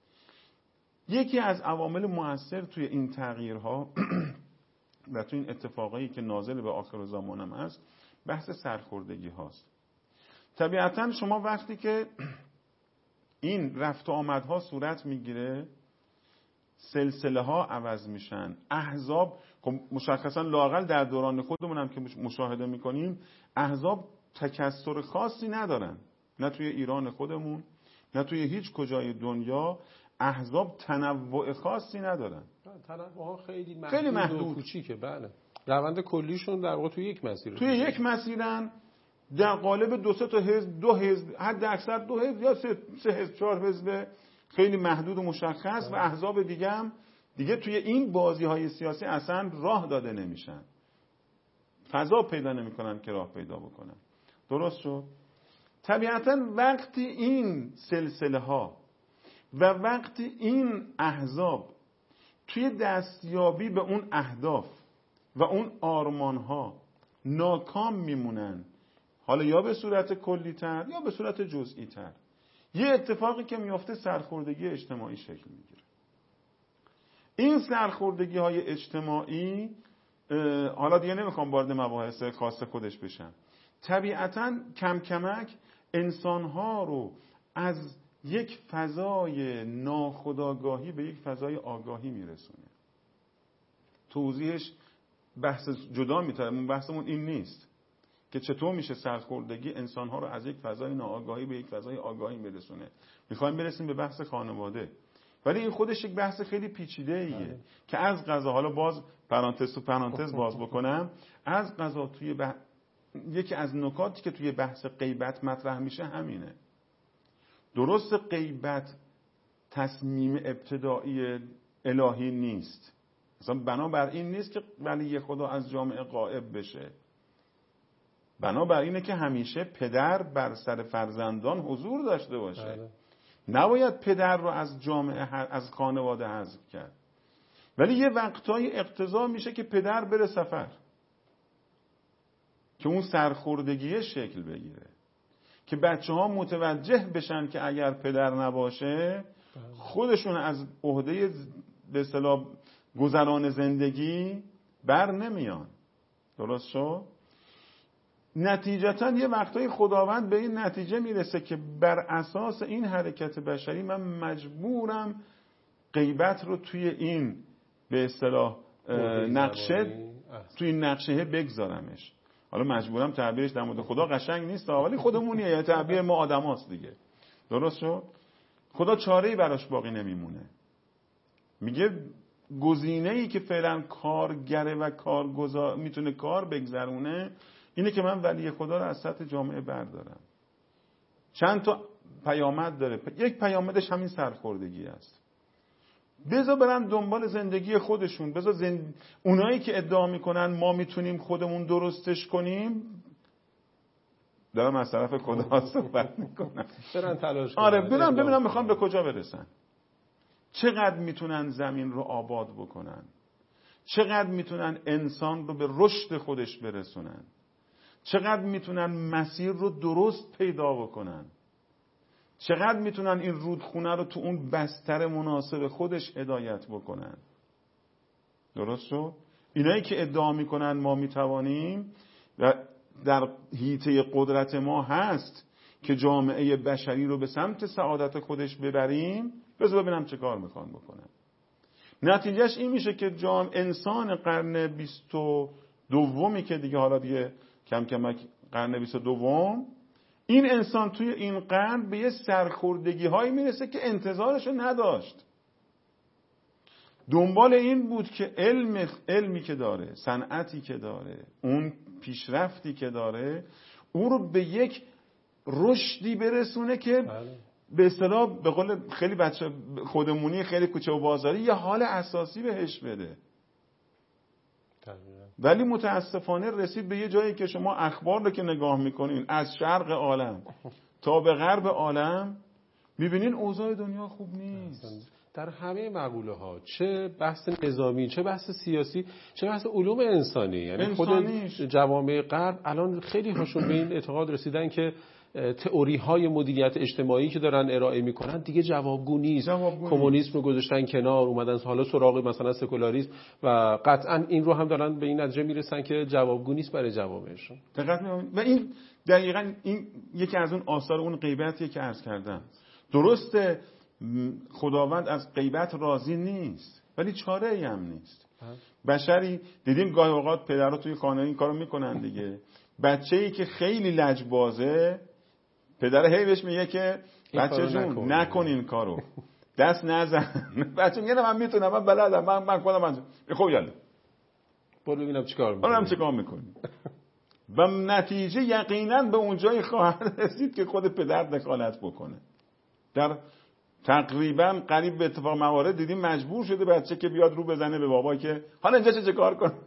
یکی از عوامل مؤثر توی این تغییرها و توی این اتفاقایی که نازل به آخر زمان هم هست بحث سرخوردگی هاست. طبیعتا شما وقتی که این رفت و آمدها صورت میگیره، سلسله ها عوض میشن، احزاب، خب مشخصا لااقل در دوران خودمون هم که مشاهده میکنیم احزاب تکثر خاصی ندارن، نه توی ایران خودمون نه توی هیچ کجای دنیا احزاب تنوع خاصی ندارن. تنوع ها خیلی محدود و کوچیکه. بله، روند کلیشون در واقع توی یک مسیرن در قالب 2-3 تا حزب، 2 حزب، حد اکثر 2 حزب یا 3 حزب 4 حزب خیلی محدود و مشخص و احزاب دیگه توی این بازی‌های سیاسی اصلا راه داده نمیشن، فضا پیدا نمی‌کنن که راه پیدا بکنن. درست شد؟ طبیعتاً وقتی این سلسله ها و وقتی این احزاب توی دستیابی به اون اهداف و اون آرمان ها ناکام میمونن، حالا یا به صورت کلی تر یا به صورت جزئی تر، یه اتفاقی که میفته سرخوردگی اجتماعی شکل میگیره. این سرخوردگی های اجتماعی، حالا دیگه نمیخوام وارد مباحث خاص خودش بشم، طبیعتاً کم کمک انسانها رو از یک فضای ناخودآگاهی به یک فضای آگاهی میرسونه. توضیحش بحث جدا میتونه، بحثمون این نیست که چطور میشه سرخوردگی انسانها رو از یک فضای ناآگاهی به یک فضای آگاهی میرسونه. میخوایم برسیم به بحث خانواده، ولی این خودش یک بحث خیلی پیچیده ایه که از قضا، حالا باز پرانتز باز بکنم، از قضا توی یکی از نکاتی که توی بحث غیبت مطرح میشه همینه. درست غیبت تصمیم ابتدایی الهی نیست، مثلا بنابر این نیست که ولی خدا از جامعه غائب بشه. بنابر اینه که همیشه پدر بر سر فرزندان حضور داشته باشه. بله. نباید پدر رو از جامعه از خانواده حذف کرد، ولی یه وقتایی اقتضا میشه که پدر بره سفر که اون سرخوردگی شکل بگیره، که بچه ها متوجه بشن که اگر پدر نباشه خودشون از عهده به اصطلاح گذران زندگی بر نمیان. درست شد؟ نتیجتا یه وقتایی خداوند به این نتیجه میرسه که بر اساس این حرکت بشری من مجبورم غیبت رو توی این به اصطلاح نقشه، توی این نقشه بگذارمش. حالا مجبورم تعبیرش در مورد خدا قشنگ نیست، ولی خودمونیه، یا تعبیر ما آدم هاست دیگه. درست شد؟ خدا چاره‌ای براش باقی نمیمونه. میگه گزینه‌ای که فعلا کارگره و کارگزار میتونه کار بگذرونه اینه که من ولی خدا رو از سطح جامعه بردارم. چند تا پیامد داره. یک پیامدش همین سرخوردگی است. بذار برن دنبال زندگی خودشون، بذار اونایی که ادعا میکنن ما میتونیم خودمون درستش کنیم، دارم از طرف خدا صحبت میکنم، برن تلاش کنن. آره برن ببینم میخوان به کجا برسن، چقدر میتونن زمین رو آباد بکنن، چقدر میتونن انسان رو به رشد خودش برسونن، چقدر میتونن مسیر رو درست پیدا بکنن، چقدر میتونن این رودخونه رو تو اون بستر مناسب خودش هدایت بکنن. درست شد؟ اینایی که ادعا میکنن ما میتوانیم و در حیطه قدرت ما هست که جامعه بشری رو به سمت سعادت خودش ببریم، بذار ببینم چه کار میخوان بکنن. نتیجهش این میشه که انسان قرن 22 که دیگه حالا دیگه کم کمک قرن 22، این انسان توی این قرن به یه سرخوردگی هایی میرسه که انتظارشو نداشت. دنبال این بود که علمی که داره، صنعتی که داره، اون پیشرفتی که داره، اون رو به یک رشدی برسونه که به اصطلاح به قول خیلی بچه خودمونی خیلی کوچه و بازاری یه حال اساسی بهش بده. ولی متاسفانه رسید به یه جایی که شما اخبار رو که نگاه میکنین از شرق عالم تا به غرب عالم میبینین اوضاع دنیا خوب نیست. در همه مقوله ها، چه بحث نظامی، چه بحث سیاسی، چه بحث علوم انسانی، یعنی خود جوامع غرب الان خیلی هاشون به این اعتقاد رسیدن که تئوری های مدیریت اجتماعی که دارن ارائه میکنن دیگه جوابگو نیست. کمونیسم رو گذاشتن کنار، اومدن حالا سراغ مثلا سکولاریسم و قطعا این رو هم دارن به این نتیجه میرسن که جوابگو نیست برای جوامعشون. و این دقیقاً این یکی از اون آثار اون غیبتیه که عرض کردم. درسته خداوند از غیبت راضی نیست، ولی چاره‌ای هم نیست. بشری دیدیم گاهی اوقات پدرها توی خانه این کارو میکنن دیگه. بچه‌ای که خیلی لجبازه، پدر هی بهش میگه که بچه جون نکن این کارو، دست نزن. بچه میگه من میتونم، من بلدم، من خودم انجام. خب یالا برو ببینم چیکار می‌کنی. برام چیکار می‌کنی. و نتیجه یقینا به اونجای خواهد رسید که خود پدر دخالت بکنه. در تقریبا قریب به اتفاق موارد دیدیم مجبور شده بچه که بیاد رو بزنه به بابا که حالا اینجا چه کار کن.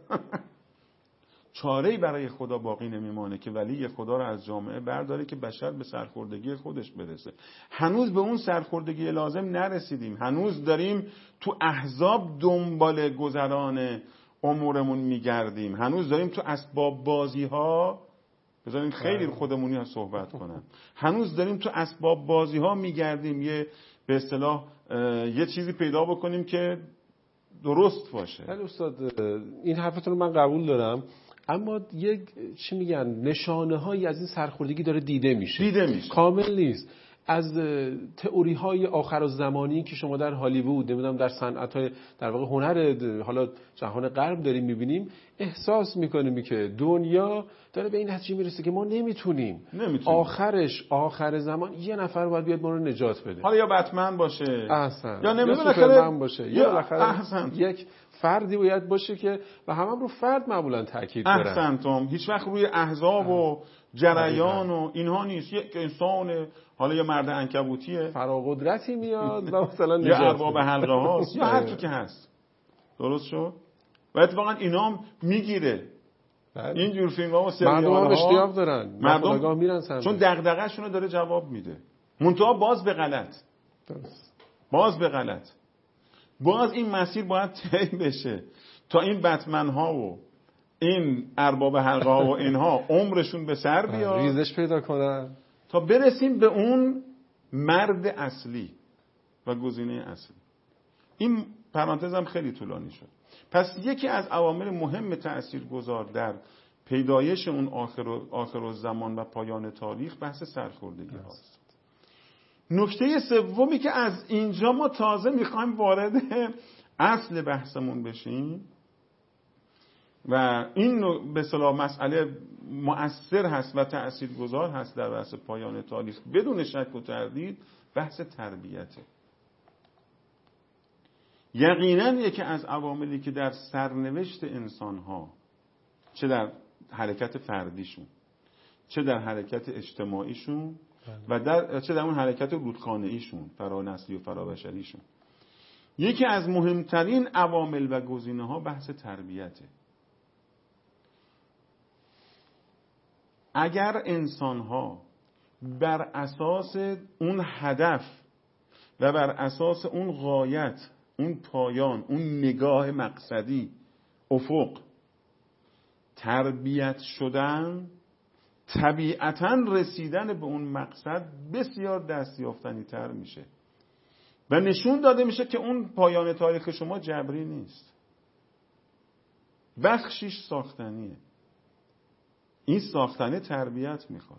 چاره‌ای برای خدا باقی نمیمانه که ولی خدا رو از جامعه برداره که بشر به سرخوردگی خودش برسه. هنوز به اون سرخوردگی لازم نرسیدیم. هنوز داریم تو احزاب دنبال گذران امورمون میگردیم. هنوز داریم تو اسباب بازی ها، بذارین خیلی خودمونی ها صحبت کنم، هنوز داریم تو اسباب بازی ها میگردیم یه به اصطلاح یه چیزی پیدا بکنیم که درست باشه. ولی استاد این حرفتون رو من قبول دارم، اما یک چی میگن نشانه هایی از این سرخوردگی داره دیده میشه. کامل نیست. از تئوری های آخرالزمانی که شما در هالیوود، نمیدونم در صنعت های در واقع هنر حالا جهان غرب داریم میبینیم، احساس میکنیم که دنیا داره به این نتیجه میرسه که ما نمیتونیم. آخرش آخر زمان یه نفر باید بیاد ما رو نجات بده. حالا یا بتمن باشه، احسن، یا نمیدونم سوپرمن باشه، یا بالاخره احسن یک فردی باید باشه که و هم رو فرد معمولا تاکید دارن. احسنتم. هیچ وقت روی احزاب و جریان و اینها نیست. یک انسان، حالا یا مرد عنکبوتیه، فراقدرتی میاد و مثلا یا ارباب حلقه هاست یا هر کی که هست. درست شد؟ و اتفاقا اینا هم میگیره. اینجور فیلم‌ها و سریال‌ها مردم هم اشتیاق دارن، مردم میرن سمت، چون دغدغه‌شون رو داره جواب میده. منتها باز به غلط. باز به غلط. باز این مسیر باید طی بشه تا این بتمن‌ها و این ارباب حلقه ها و اینها عمرشون به سر بیاد، ریزش پیدا کنن، تا برسیم به اون مرد اصلی و گزینه اصلی. این پرانتزم خیلی طولانی شد. پس یکی از عوامل مهم تاثیرگذار در پیدایش اون آخر الزمان و پایان تاریخ بحث سرخوردگی هاست. نکته سومی که از اینجا ما تازه میخوایم وارد اصل بحثمون بشیم و این به اصطلاح مسئله مؤثر هست و تاثیرگذار هست در بحث پایان تاریخ بدون شک و تردید، بحث تربیته. یقینا یکی از عواملی که در سرنوشت انسان‌ها، چه در حرکت فردیشون چه در حرکت اجتماعیشون و چه در اون حرکت رودخانه‌ایشون، فرانسلی و فرابشریشون، یکی از مهمترین عوامل و گزینه‌ها بحث تربیته. اگر انسان‌ها بر اساس اون هدف و بر اساس اون غایت، اون پایان، اون نگاه مقصدی، افق تربیت شدن، طبیعتاً رسیدن به اون مقصد بسیار دستیافتنی تر میشه و نشون داده میشه که اون پایان تاریخ شما جبری نیست، بخشیش ساختنیه. این ساختنه تربیت میخواد.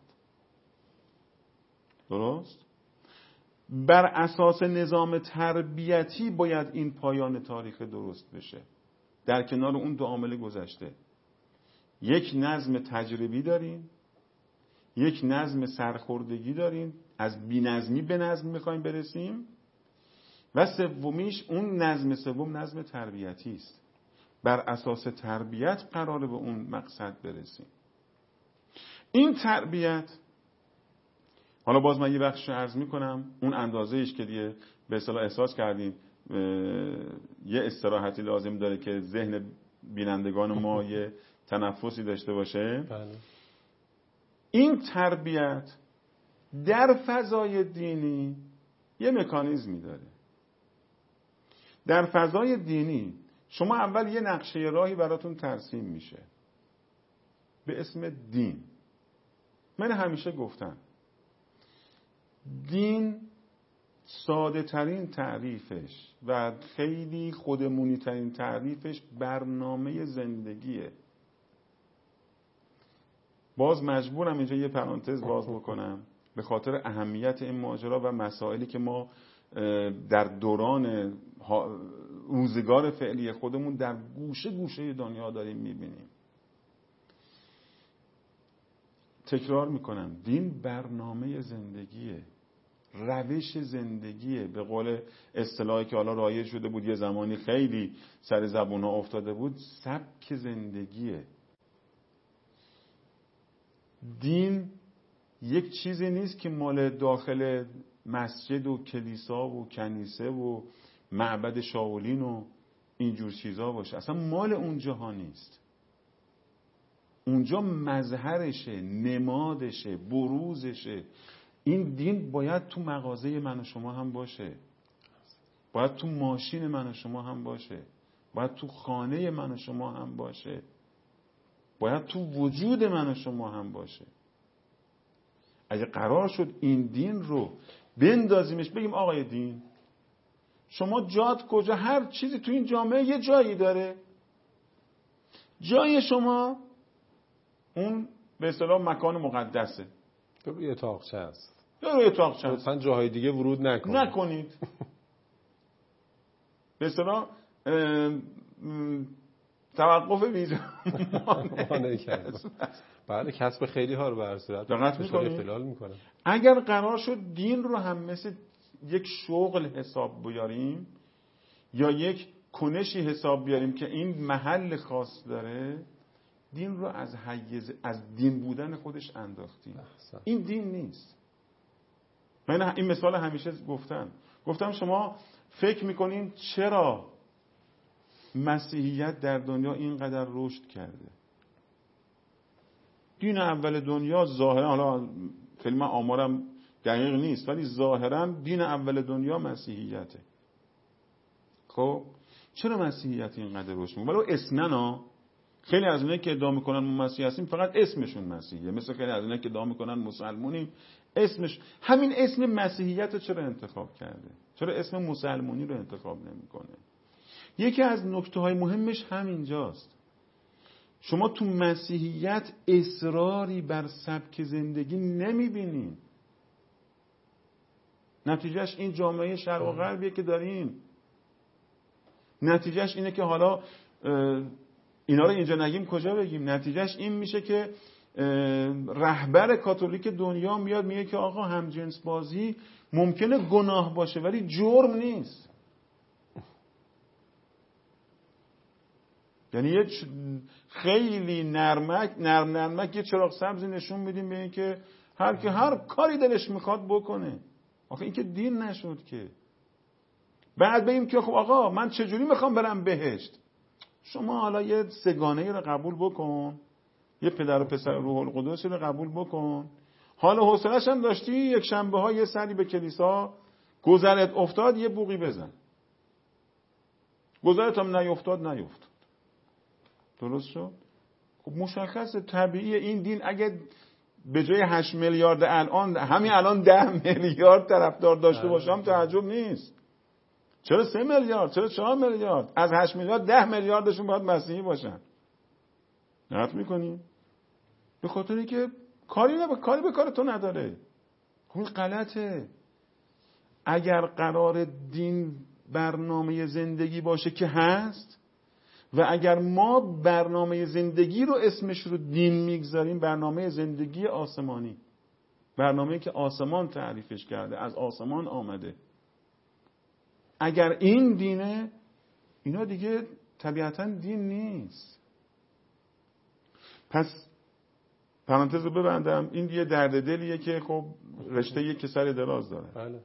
درست؟ بر اساس نظام تربیتی باید این پایان تاریخ درست بشه. در کنار اون دو عامل گذشته، یک نظم تجربی داریم، یک نظم سرخوردگی داریم، از بی‌نظمی به نظم میخوایم برسیم، و سومیش اون نظم سوم نظم تربیتی است. بر اساس تربیت قراره به اون مقصد برسیم. این تربیت، حالا باز من یه بخش عرض میکنم، اون اندازه ایش که دیگه به اصطلاح احساس کردیم یه استراحتی لازم داره که ذهن بینندگان ما یه تنفسی داشته باشه. بله. این تربیت در فضای دینی یه مکانیزمی داره. در فضای دینی شما اول یه نقشه راهی براتون ترسیم میشه به اسم دین. من همیشه گفتم دین ساده ترین تعریفش و خیلی خودمونی ترین تعریفش برنامه زندگیه. باز مجبورم اینجا یه پرانتز باز بکنم به خاطر اهمیت این ماجرا و مسائلی که ما در دوران روزگار فعلی خودمون در گوشه گوشه دنیا داریم میبینیم. تکرار میکنم، دین برنامه زندگیه، روش زندگیه. به قول اصطلاحی که حالا رایج شده بود یه زمانی خیلی سر زبونها افتاده بود، سبک زندگیه. دین یک چیزی نیست که مال داخل مسجد و کلیسا و کنیسه و معبد شاولین و اینجور چیزا باشه. اصلا مال اونجاها نیست. اونجا مظهرشه، نمادشه، بروزشه. این دین باید تو مغازه من و شما هم باشه، باید تو ماشین من و شما هم باشه، باید تو خانه من و شما هم باشه، باید تو وجود من و شما هم باشه. اگه قرار شد این دین رو بندازیمش بگیم آقای دین شما جات کجا، هر چیزی تو این جامعه یه جایی داره، جای شما اون به اصطلاح مکان مقدسه، روی اتاقچه است، یا روی اتاقچه است، لطفاً جاهای دیگه ورود نکنید. به اصطلاح توقف ویزا مانع کرد. بله، کسب خیلی ها رو به هر صورت اختلال میکنه. اگر قرار شد دین رو هم مثل یک شغل حساب بیاریم یا یک کنشی حساب بیاریم که این محل خاص داره، دین رو از حیز از دین بودن خودش انداختیم. این دین نیست. من این مثال همیشه گفتم شما فکر میکنین چرا مسیحیت در دنیا اینقدر رشد کرده؟ دین اول دنیا ظاهرا، حالا خیلی من آمارم دقیق نیست، ولی ظاهرا دین اول دنیا مسیحیته. خب چرا مسیحیت اینقدر رشد میکنه؟ ولی اسمن خیلی از اونایی که ادعا میکنن ما مسیحی هستیم فقط اسمشون مسیحیه، مثل خیلی از اونایی که ادعا میکنن مسلمونیم اسمش همین اسم مسیحیت رو چرا انتخاب کرده؟ چرا اسم مسلمونی رو انتخاب نمیکنه؟ یکی از نکته‌های مهمش همینجاست. شما تو مسیحیت اصراری بر سبک زندگی نمیبینین. نتیجهش این جامعه شرق و غربیه که داریم. نتیجهش اینه که حالا اینا رو اینجا نگیم کجا بگیم؟ نتیجهش این میشه که رهبر کاتولیک دنیا میاد میگه که آقا همجنس بازی ممکنه گناه باشه ولی جرم نیست. یعنی یه خیلی نرمک یه چراغ سبزی نشون میدیم به این که هر کاری دلش میخواد بکنه. آخه این که دین نشد که. بعد بگیم که خب آقا من چجوری میخوام برم بهشت؟ شما حالا یه سگانه‌ای رو قبول بکن، یه پدر و پسر روح القدس رو قبول بکن، حالا حوصله‌اش هم داشتی یک شنبه ها یه سری به کلیسا، گذرت افتاد یه بوقی بزن، گذرت هم نیفتاد. درست شد؟ خب مشخصه طبیعیه این دین اگه به جای 8 میلیارد الان 10 میلیارد طرفدار داشته باشم تعجب نیست. چرا 3 میلیارد؟ چرا 4 میلیارد؟ از 8 میلیارد 10 میلیاردشون باید مسیحی باشن. نقد میکنی؟ به خاطر اینکه کاری به کار تو نداره. خب این غلطه. اگر قرار دین برنامه زندگی باشه که هست، و اگر ما برنامه زندگی رو اسمش رو دین میگذاریم، برنامه زندگی آسمانی، برنامه‌ای که آسمان تعریفش کرده، از آسمان آمده، اگر این دینه، اینا دیگه طبیعتاً دین نیست. پس پرانتز رو ببندم، این یه درد دلیه که خب رشته که سر دراز داره. بله.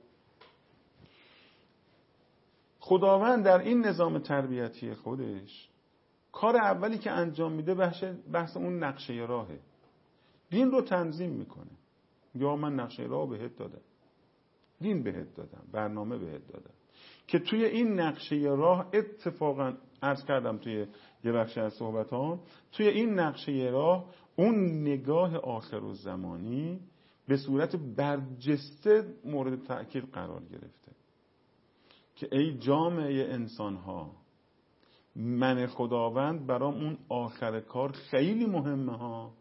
خداوند در این نظام تربیتی خودش کار اولی که انجام میده بحث اون نقشه راهه. دین رو تنظیم میکنه. یا من نقشه راه بهت دادم، دین بهت دادم، برنامه بهت دادم که توی این نقشه راه اتفاقا عرض کردم توی یه بخش از صحبتام، توی این نقشه راه اون نگاه آخرالزمانی به صورت برجسته مورد تأکید قرار گرفته که ای جامعه انسان‌ها، من خداوند برام اون آخر کار خیلی مهمه ها.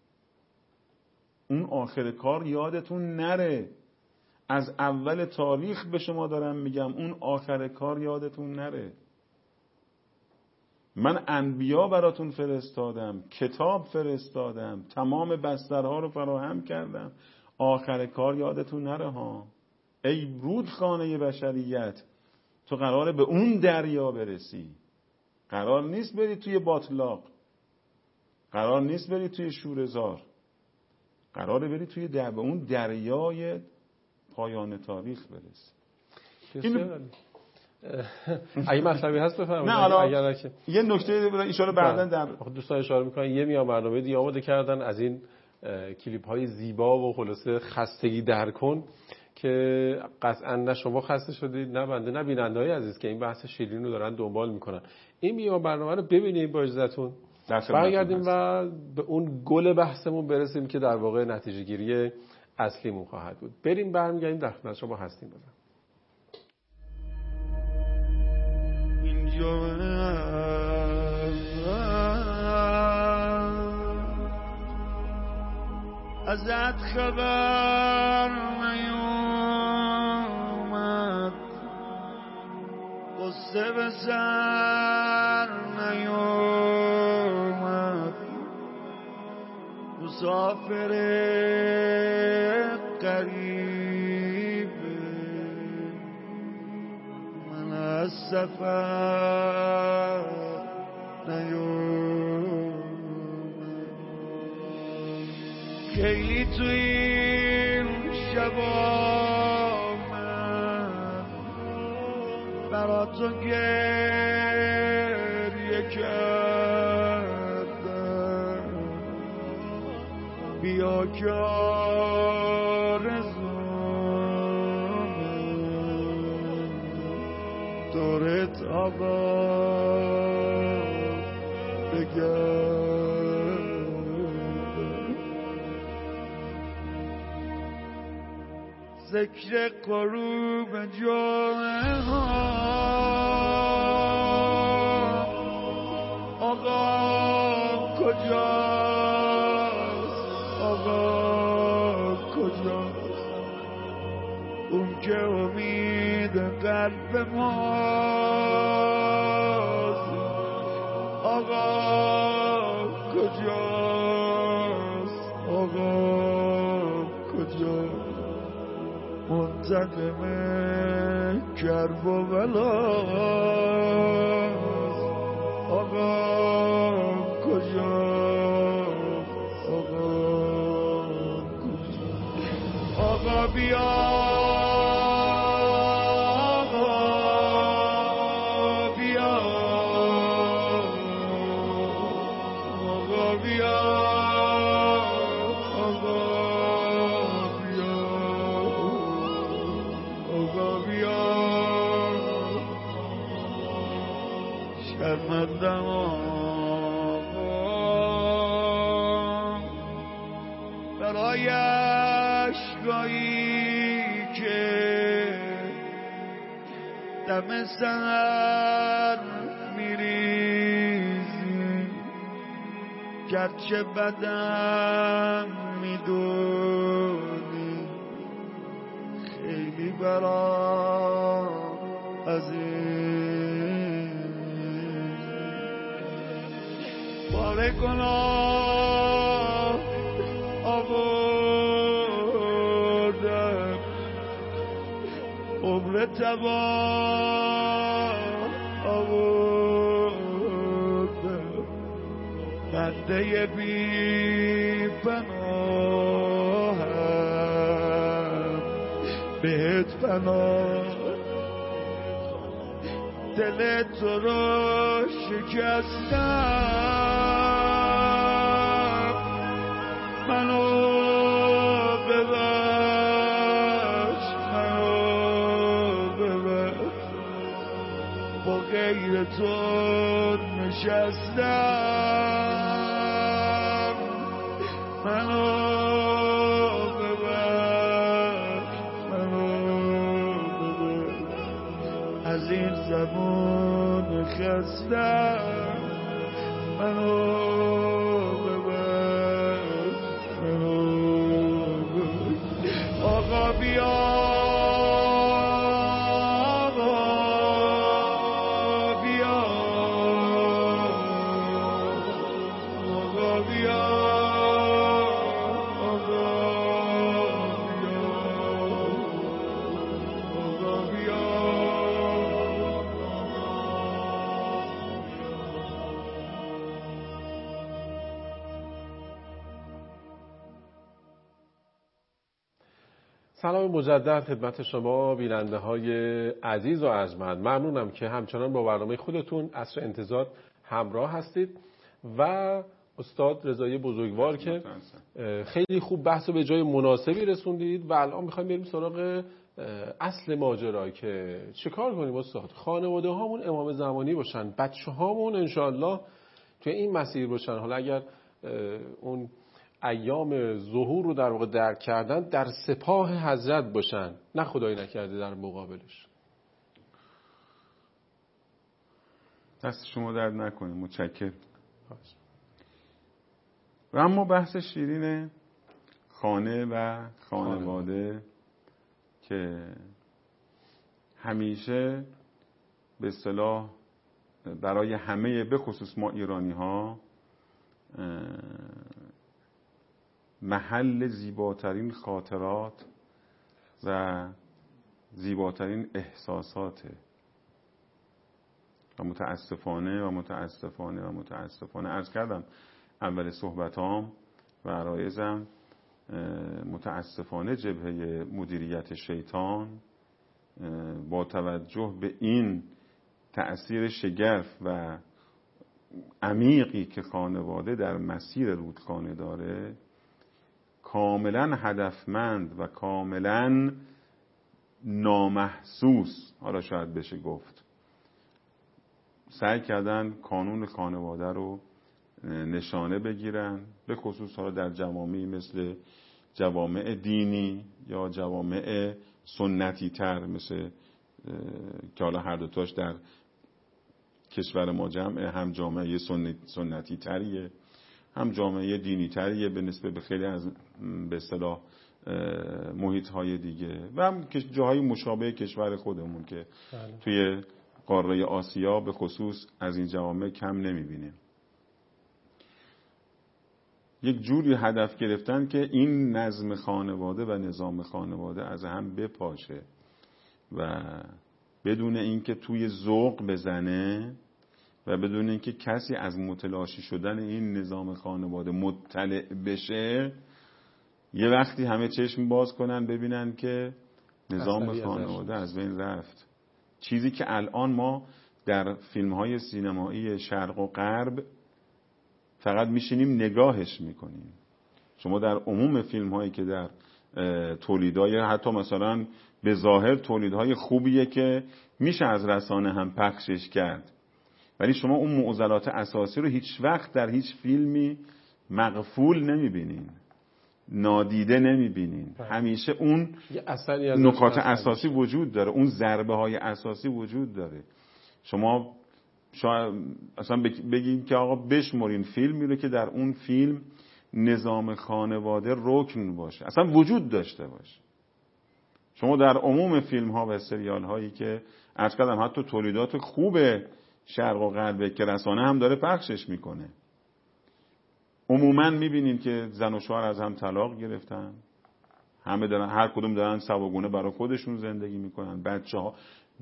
اون آخر کار یادتون نره. از اول تاریخ به شما دارم میگم اون آخر کار یادتون نره. من انبیا براتون فرستادم، کتاب فرستادم، تمام بسترها رو فراهم کردم. آخر کار یادتون نره ها. ای رودخانه بشریت، تو قراره به اون دریا برسی. قرار نیست بری توی باطلاق، قرار نیست بری توی شوره‌زار، قراره بری توی به اون دریای پایان تاریخ برسی. اگه مطلبی هست بفرمایید. نه حالا اگر که یه نکته ان شاء الله بعداً در دوستان اشاره میکنن یه میان برنامه دیگه آماده کردن از این کلیپ های زیبا و خلاصه خستگی در کن که قطعا نه شما خسته شدید نه بنده نه بیننده‌های عزیز که این بحث شیرین رو دارن دنبال میکنن. این میان برنامه رو ببینیم با اجازهتون، برگردیم و به اون گل بحثمون برسیم که در واقع نتیجه گیری اصلیمون خواهد بود. بریم برمیگردیم در خدمت شما هستیم. بازم ازت خبر نیومد، قصه به سر نیومد، مسافر غریب من از سفر نیومد. کی تو این شبا من برا تو گریه کردم، بیا که آرزومه دورت آقا بگرد. ذکر غروب جمعه ها آقا کجاست، آقا کجاست، اون که امید قلب ماست، آقا کجاست، آقا کجاست، منتقم کرب و بلاست، آقا کجاست، آقا کجاست، آقا بیا، آقا بیا، آقا بیا، آقا بیا، آقا بیا. شرمندم آقا برای اشکایی که دم سحر میریزی، گرچه بدم میدونی خیلی برام عزیز، بار گناه آوردم، عمر تباه آوردم، بنده بی پناهم بهت پناه، دل تو رو شکستم، منو ببخش، منو ببخش، با غیر تو نشستم، منو ببخش، منو ببخش، از این زمان خستم، منو ببخش، منو ببخش، آقا بیا، آقا بیا، آقا بیا، آقا بیا، آقا بیا. سلام مجدد خدمت شما بیننده های عزیز و ارجمند. ممنونم که همچنان با برنامه خودتون عصر انتظار همراه هستید و استاد رضایی بزرگوار که خیلی خوب بحث رو به جای مناسبی رسوندید و الان میخوایم بریم سراغ اصل ماجرا که چه کار کنیم استاد. خانواده هامون امام زمانی باشن، بچه هامون انشاءالله توی این مسیر باشن. حالا اگر اون ایام ظهور رو در واقع درک کردن در سپاه حضرت باشن، نه خدایی نکرده در مقابلش. دست شما درد نکنه، متشکرم. و اما بحث شیرین خانه و خانواده که همیشه به اصطلاح برای همه به خصوص ما ایرانی ها محل زیباترین خاطرات و زیباترین احساساته و متاسفانه عرض کردم اول صحبتام و عرایزم، متاسفانه جبهه مدیریت شیطان با توجه به این تأثیر شگرف و عمیقی که خانواده در مسیر رودخانه داره، کاملا هدفمند و کاملا نامحسوس، حالا شاید بشه گفت، سعی کردن کانون خانواده رو نشانه بگیرن، به خصوص حالا در جوامعی مثل جوامع دینی یا جوامع سنتی تر، مثل که حالا هر دوتاش در کشور ما جمعه، هم جامعه سنتی تریه هم جامعه دینی تریه به نسبت به خیلی از به اصطلاح محیط های دیگه، و هم جاهای مشابه کشور خودمون که توی قاره آسیا به خصوص از این جوامع کم نمیبینیم. یک جوری هدف گرفتن که این نظم خانواده و نظام خانواده از هم بپاشه و بدون اینکه توی ذوق بزنه و بدون اینکه کسی از متلاشی شدن این نظام خانواده مطلع بشه، یه وقتی همه چشم باز کنن ببینن که نظام خانواده از بین رفت. چیزی که الان ما در فیلم‌های سینمایی شرق و غرب فقط میشینیم نگاهش میکنیم. شما در عموم فیلم‌هایی که در تولیدهای حتی مثلا به ظاهر تولیدهای خوبیه که میشه از رسانه هم پخشش کرد، ولی شما اون معضلات اساسی رو هیچ وقت در هیچ فیلمی مغفول نمیبینین، نادیده نمیبینین. همیشه اون نکات اساسی وجود داره، اون ضربه های اساسی وجود داره. شما شاید اصلا بگین که آقا بشمرین فیلمی رو که در اون فیلم نظام خانواده رکن باشه، اصلا وجود داشته باشه. شما در عموم فیلم ها و سریال هایی که عرض کردم حتی تولیدات خوب شرق و غرب که رسانه هم داره پخشش میکنه، عموما میبینیم که زن و شوهر از هم طلاق گرفتن، همه دارن، هر کدوم دارن سواگونه برای خودشون زندگی میکنن. بچه‌ها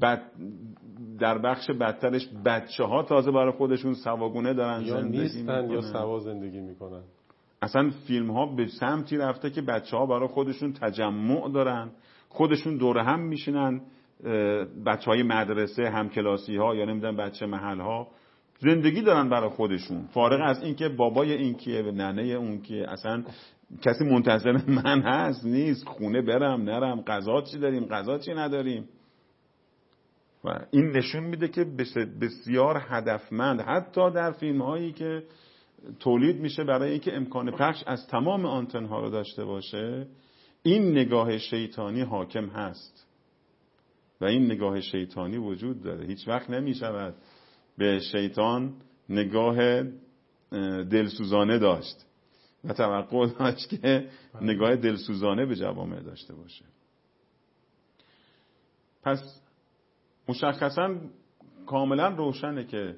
در بخش بدترش بچه‌ها تازه برای خودشون سواگونه دارن یا زندگی نیستن یا سوا زندگی میکنن. اصلا فیلم ها به سمتی رفته که بچه‌ها برای خودشون تجمع دارن، خودشون دور هم میشینن، بچه‌های مدرسه، همکلاسی ها یا نمیدونم بچه محل ها زندگی دارن برای خودشون، فارغ از اینکه بابای این کیه و ننه اون کیه، اصلا کسی منتظر من هست نیست، خونه برم نرم، غذا چی داریم غذا چی نداریم. و این نشون میده که بسیار هدفمند حتی در فیلم هایی که تولید میشه برای اینکه امکان پخش از تمام آنتن ها رو داشته باشه، این نگاه شیطانی حاکم هست و این نگاه شیطانی وجود داره. هیچ وقت نمیشود به شیطان نگاه دلسوزانه داشت و توقع داشت که نگاه دلسوزانه به جوامع داشته باشه. پس مشخصاً کاملا روشنه که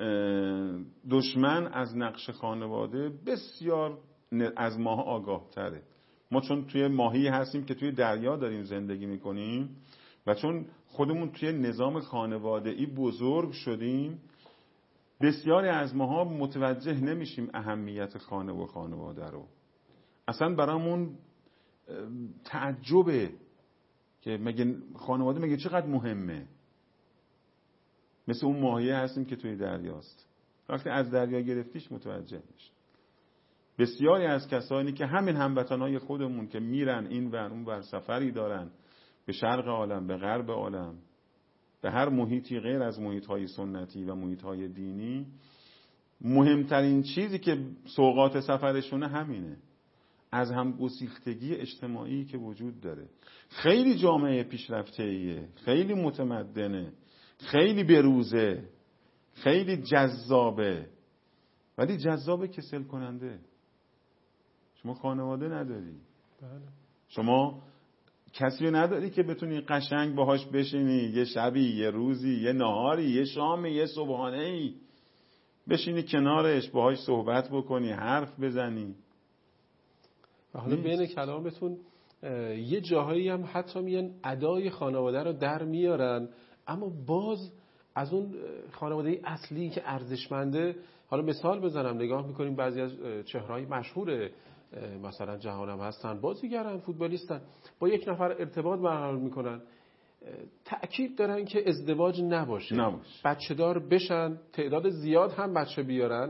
دشمن از نقش خانواده بسیار از ما آگاه تره. ما چون توی ماهی هستیم که توی دریا داریم زندگی میکنیم و چون خودمون توی نظام خانواده‌ای بزرگ شدیم، بسیاری از ماها متوجه نمیشیم اهمیت خانه و خانواده رو. اصلا برامون تعجبه که مگه خانواده مگه چقدر مهمه. مثل اون ماهیه هستیم که توی دریاست، وقتی از دریا گرفتیش متوجه میشه. بسیاری از کسانی که همین هموطنهای خودمون که میرن این ور اون ور سفری دارن به شرق عالم به غرب عالم، به هر محیطی غیر از محیطهای سنتی و محیطهای دینی، مهمترین چیزی که سوغات سفرشونه همینه، از هم گسیختگی اجتماعی که وجود داره. خیلی جامعه پیشرفته‌ایه، خیلی متمدنه، خیلی بروزه، خیلی جذابه، ولی جذاب کسل کننده. شما خانواده نداری، شما کسی رو نداری که بتونی قشنگ باهاش بشینی، یه شبی، یه روزی، یه نهاری، یه شامی، یه صبحانه‌ای بشینی کنارش باهاش صحبت بکنی، حرف بزنی. و حالا بین کلامتون یه جاهایی هم حتی میان ادای خانواده رو در میارن، اما باز از اون خانواده اصلی که ارزشمنده. حالا مثال بزنم، نگاه میکنیم بعضی از چهرهای مشهور مثلا جهانم هستن، بازیگرن، فوتبالیستن، با یک نفر ارتباط برقرار میکنن، تأکید دارن که ازدواج نباشه. بچه دار بشن، تعداد زیاد هم بچه بیارن.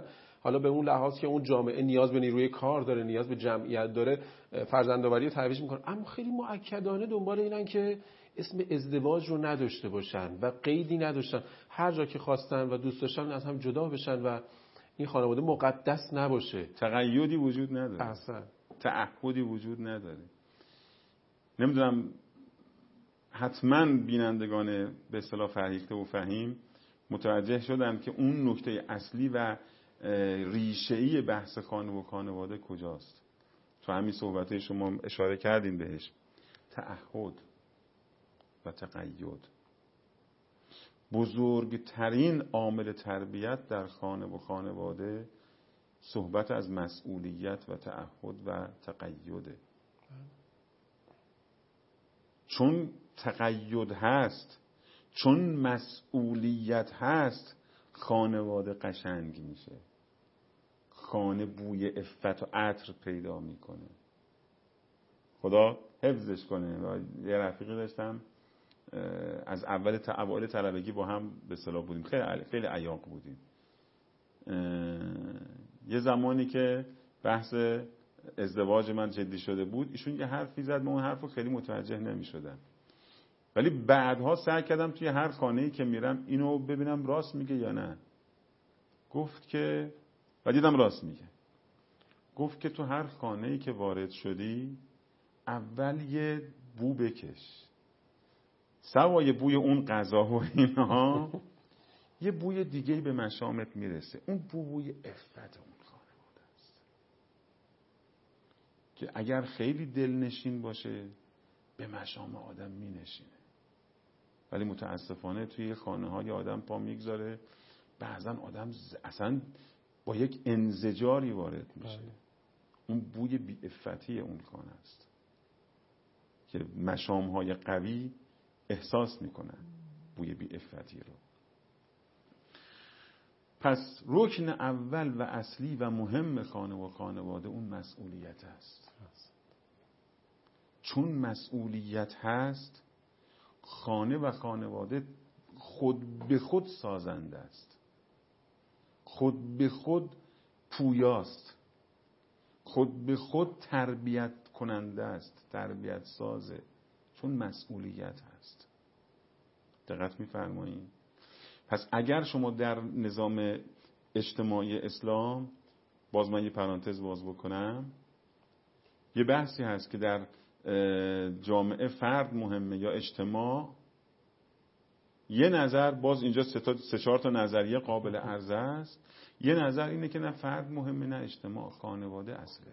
حالا به اون لحاظ که اون جامعه نیاز به نیروی کار داره، نیاز به جمعیت داره، فرزندآوری رو ترویج میکنن، اما خیلی مؤکدانه دنبال اینن که اسم ازدواج رو نداشته باشن و قیدی نداشتن، هر جا که خواستن و دوست داشتن از هم جدا بشن و این خانواده مقدس نباشه. تقیدی وجود نداره، اصلا تعهدی وجود نداره. نمیدونم، حتما بینندگان به اصطلاح فرهیخته و فهیم متوجه شدن که اون نکته اصلی و ریشه‌ای بحث خانه و خانواده کجاست. تو همین صحبت‌های شما اشاره کردیم بهش. تعهد و تقید بزرگترین عامل تربیت در خانه و خانواده صحبت از مسئولیت و تعهد و تقیده. چون تقید هست، چون مسئولیت هست، خانواده قشنگ میشه، خانه بوی عفت و عطر پیدا میکنه. خدا حفظش کنه. و یه رفیقی داشتم از اوایل طلبگی با هم به اصطلاح بودیم، خیلی عیاق بودیم. یه زمانی که بحث ازدواج من جدی شده بود، ایشون یه حرفی زد، من اون حرفو خیلی متوجه نمی‌شدم، ولی بعدها سعی کردم توی هر خانه‌ای که میرم اینو ببینم راست میگه یا نه. گفت که، و دیدم راست میگه، گفت که تو هر خانه‌ای که وارد شدی اول یه بو بکش، سوای بوی اون غذا و اینها یه بوی دیگه‌ای به مشامت میرسه، اون بوی عفت اون خانواده است که اگر خیلی دلنشین باشه به مشام آدم مینشینه. ولی متاسفانه توی خانه‌های آدم پا میگذاره، بعضا آدم اصلا با یک انزجاری وارد میشه. اون بوی بی‌عفتی اون خانه است که مشام‌های قوی احساس میکنن بوی بی‌عفتی رو. پس رکن اول و اصلی و مهم خانه و خانواده اون مسئولیت است. چون مسئولیت هست، خانه و خانواده خود به خود سازنده است، خود به خود پویاست، خود به خود تربیت کننده است، تربیت سازه، چون مسئولیت هست. دقت می‌فرمایید؟ پس اگر شما در نظام اجتماعی اسلام، باز من یه پرانتز باز بکنم، یه بحثی هست که در جامعه فرد مهمه یا اجتماع، یه نظر، باز اینجا سه چهار تا نظریه قابل عرضه است. یه نظر اینه که نه فرد مهمه نه اجتماع، خانواده اصله.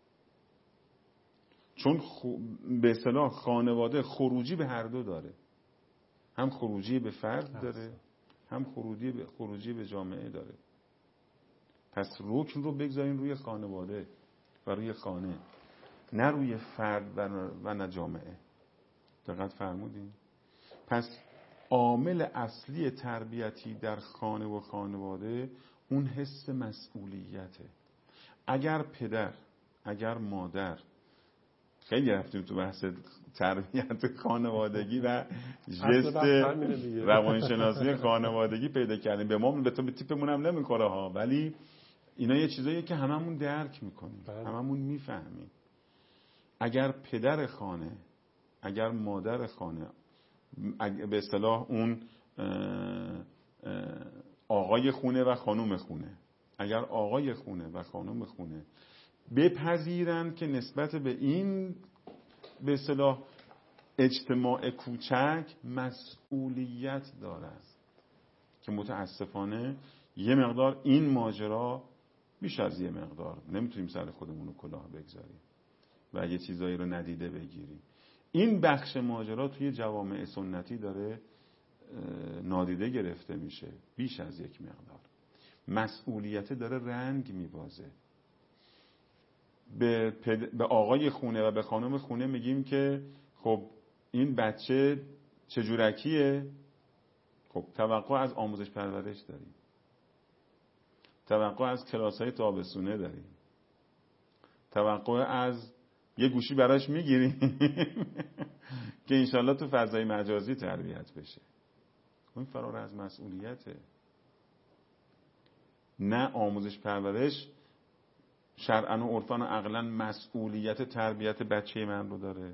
چون به اصطلاح خانواده خروجی به هر دو داره، هم خروجی به فرد داره، هم خروجی به جامعه داره. پس رکن رو بگذارین روی خانواده و روی خانه، نه روی فرد و نه جامعه. دقت فرمودین؟ پس عامل اصلی تربیتی در خانه و خانواده اون حس مسئولیته. اگر پدر، اگر مادر، خیلی رفتیم تو بحث تربیت خانوادگی و جست روانشناسی خانوادگی پیدا کردیم. به ما به تیپمون هم نمیخوره ها، ولی اینا یه چیزاییه که هممون درک میکنیم، هممون میفهمیم. اگر پدر خانه، اگر مادر خانه، به اصطلاح اون آقای خونه و خانوم خونه، اگر آقای خونه و خانوم خونه بپذیرن که نسبت به این به اصطلاح اجتماع کوچک مسئولیت دارن، که متاسفانه یه مقدار این ماجرا بیش از یه مقدار نمیتونیم سر خودمون رو کلاه بگذاریم و یه چیزایی رو ندیده بگیریم. این بخش ماجرا توی جوامع سنتی داره نادیده گرفته میشه بیش از یک مقدار. مسئولیت داره رنگ میبازه. به آقای خونه و به خانم خونه میگیم که خب این بچه چجورکیه؟ خب توقع از آموزش پرورش داریم، توقع از کلاس‌های تابستونه داریم، توقع از یه گوشی براش میگیریم که انشالله تو فضای مجازی تربیت بشه. اون فرار از مسئولیته. نه آموزش پرورش شرعاً و عرفاً و عقلاً مسئولیت تربیت بچه من رو داره،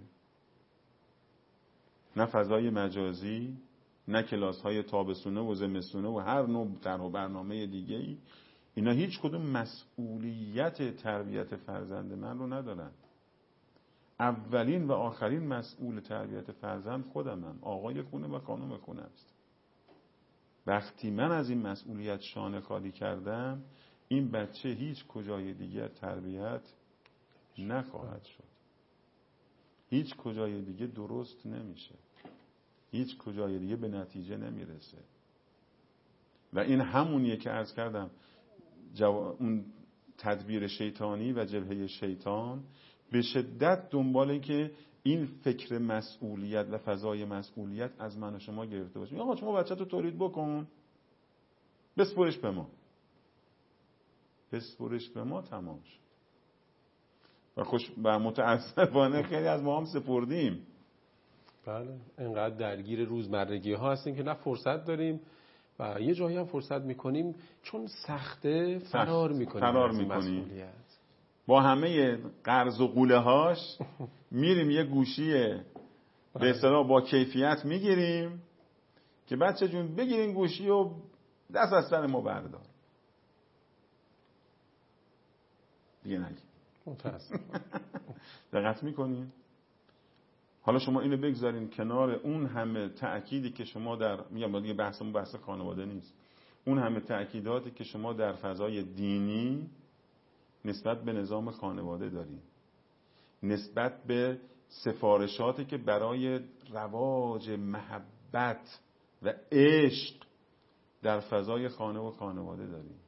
نه فضای مجازی، نه کلاس‌های تابستونه و زمستونه و هر نوع طرح و برنامه دیگه‌ای. اینا هیچ کدوم مسئولیت تربیت فرزند من رو ندارن. اولین و آخرین مسئول تربیت فرزند خودمم، آقای خونه و خانم خونه است. وقتی من از این مسئولیت شانه خالی کردم، این بچه هیچ کجای دیگه تربیت نخواهد شد، هیچ کجای دیگه درست نمیشه، هیچ کجای دیگه به نتیجه نمیرسه. و این همونیه که عرض کردم اون تدبیر شیطانی و جبهه شیطان به شدت دنباله که این فکر مسئولیت و فضای مسئولیت از من و شما گرفته باشه. آقا شما بچه تو تولید بکن، بسپرش به ما، بسپرش به ما، تمام شد. و متاسفانه خیلی از ما هم سپردیم. بله، اینقدر درگیر روزمرگی ها هستیم که نه فرصت داریم و یه جایی هم فرصت میکنیم چون سخته فرار میکنیم. با همه قرض و قوله هاش میریم یه گوشی به اصطلاح با کیفیت میگیریم که بچه جون بگیرین گوشی و دست از سر ما بردار. دیگه نگیم. دقت میکنین؟ حالا شما اینو بگذارین کنار اون همه تأکیدی که شما میگم دیگه بحثمون بحث خانواده نیست، اون همه تأکیداتی که شما در فضای دینی نسبت به نظام خانواده دارین، نسبت به سفارشاتی که برای رواج محبت و عشق در فضای خانه و خانواده دارین،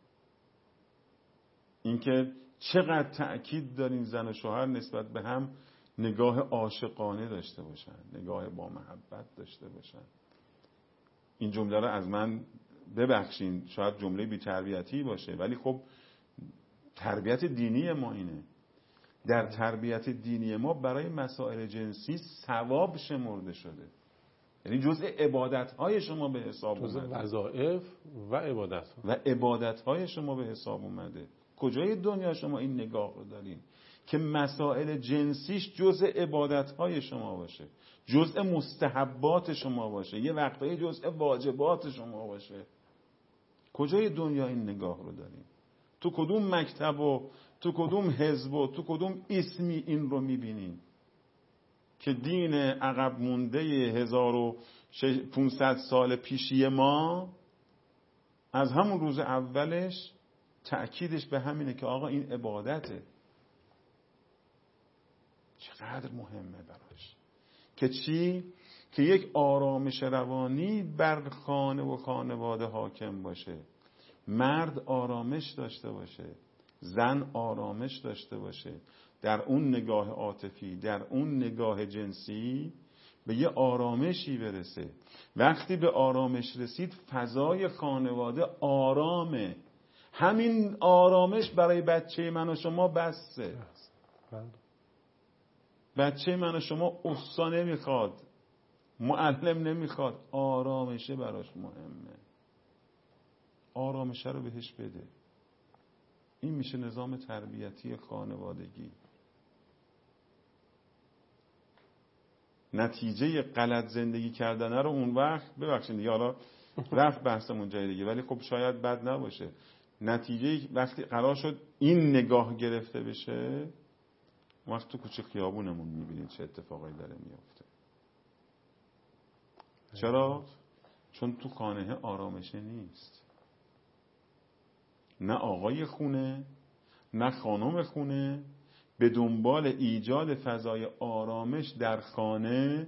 اینکه چقدر تأکید دارین زن و شوهر نسبت به هم نگاه عاشقانه داشته باشن، نگاه با محبت داشته باشن. این جمله رو از من ببخشین، شاید جمله بی‌تربیتی باشه، ولی خب تربیت دینی ما اینه. در تربیت دینی ما برای مسائل جنسی ثواب شمرده شده، یعنی جزء عبادت‌های شما به حساب اومده، جزء وظایف و عبادت‌های شما به حساب اومده. کجای دنیا شما این نگاه رو دارین که مسائل جنسیش جزء عبادت‌های شما باشه، جزء مستحبات شما باشه، یه وقتایی جزء واجبات شما باشه؟ کجای دنیا این نگاه رو دارین؟ تو کدوم مکتب و تو کدوم حزب و تو کدوم اسمی این رو میبینین که دین عقب مونده 1500 سال پیشی ما از همون روز اولش تأکیدش به همینه که آقا این عبادته. چقدر مهمه براش که چی؟ که یک آرامش روانی بر خانه و خانواده حاکم باشه، مرد آرامش داشته باشه، زن آرامش داشته باشه، در اون نگاه عاطفی، در اون نگاه جنسی به یه آرامشی برسه. وقتی به آرامش رسید فضای خانواده آرامه، همین آرامش برای بچه من و شما بسه. بچه من و شما استا نمیخواد، معلم نمیخواد، آرامشه براش مهمه، آرامشه رو بهش بده. این میشه نظام تربیتی خانوادگی. نتیجه غلط زندگی کردن رو اون وقت ببخشید دیگه، حالا رفت بحثمون جای دیگه، ولی خب شاید بد نباشه. نتیجه وقتی قرار شد این نگاه گرفته بشه، وقت تو کوچه خیابونمون میبینید چه اتفاقایی داره میفته. چرا؟ چون تو خانه آرامشه نیست. نه آقای خونه نه خانم خونه به دنبال ایجاد فضای آرامش در خانه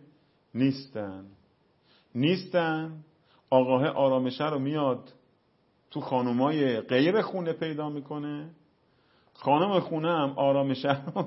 نیستن. آقاه آرامشه رو میاد تو خانمای غیر خونه پیدا میکنه، خانم خونه هم آرامشه رو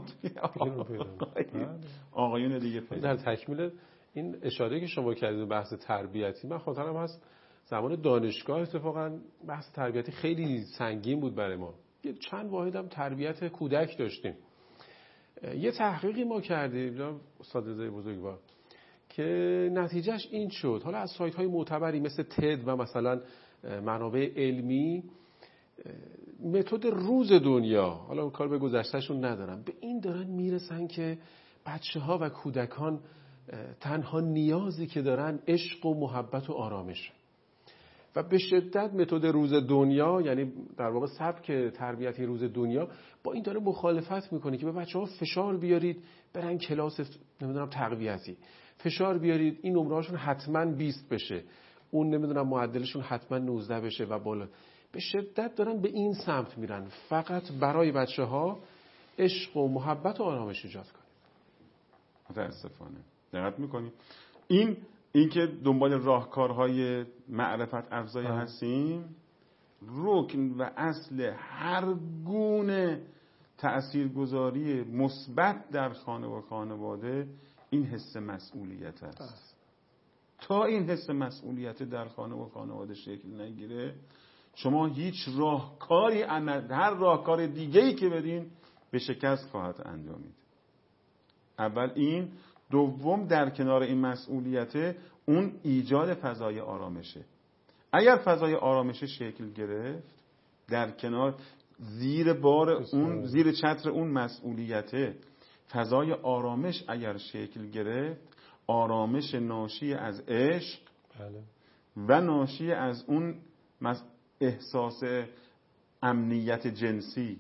آقایون دیگه پیدا. در تکمیل این اشاره که شما کردید بحث تربیتی، من خاطرم هست زمان دانشگاه اتفاقا بحث تربیتی خیلی سنگین بود برای ما. یه چند واحد هم تربیت کودک داشتیم. یه تحقیقی ما کردیم استاد رضای بزرگوار که نتیجهش این شد، حالا از سایت های معتبری مثل تد و مثلا منابع علمی، متد روز دنیا، حالا کار به گذشتهشون ندارم، به این دارن میرسن که بچه‌ها و کودکان تنها نیازی که دارن عشق و محبت و آرامش و به شدت متد روز دنیا، یعنی در واقع سبک تربیتی روز دنیا با این داره مخالفت میکنه که به بچه‌ها فشار بیارید برن کلاس نمیدونم تقویتی، فشار بیارید این نمره‌هاشون حتما 20 بشه، اون نمیدونم معدلشون حتما 19 بشه و بالا. به شدت دارن به این سمت میرن فقط برای بچه‌ها عشق و محبت و آرامش ایجاد کنید. متاسفانه دقت میکنیم این که دنبال راهکارهای معرفت افزایی هستیم، رکن و اصل هر گونه تأثیرگذاری مثبت در خانه و خانواده این حس مسئولیت است. تا این حس مسئولیت در خانه و خانواده شکل نگیره، شما هیچ راهکاری، هر راهکار دیگه‌ای که بدین به شکست خواهد انجامید. اول این، دوم در کنار این مسئولیت اون ایجاد فضای آرامشه. اگر فضای آرامشه شکل گرفت، در کنار زیر بار اون، زیر چتر اون مسئولیت فضای آرامش اگر شکل گرفت، آرامش ناشی از عشق و ناشی از اون احساس امنیت جنسی،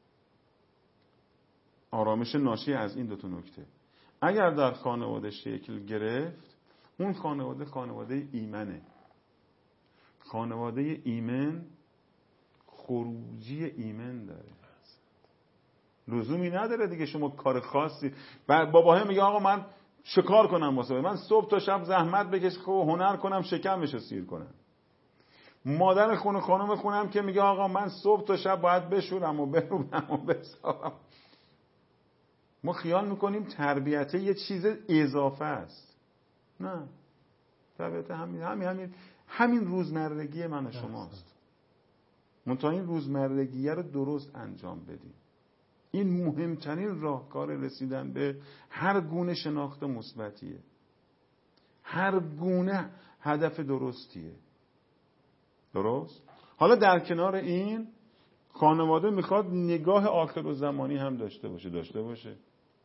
آرامش ناشی از این دو تا نکته اگر در خانواده شکل گرفت، اون خانواده ایمنه. خانواده ایمن خروجی ایمن داره، لزومی نداره دیگه شما کار خاصی. باباها میگه آقا من شکار کنم واسه من صبح تا شب زحمت بکش، هنر کنم شکمشو سیر کنم. مادر خانم خونم که میگه آقا من صبح تا شب باید بشورم و بروبم و بسارم. ما خیال میکنیم تربیت یه چیز اضافه است. نه، تربیت همین روزمرگی من و شماست. منتها این روزمرگیه رو درست انجام بدیم. این مهمترین راهکار رسیدن به هر گونه شناخت مثبتیه، هر گونه هدف درستیه. درست؟ حالا در کنار این خانواده میخواد نگاه آخرالزمانی هم داشته باشه.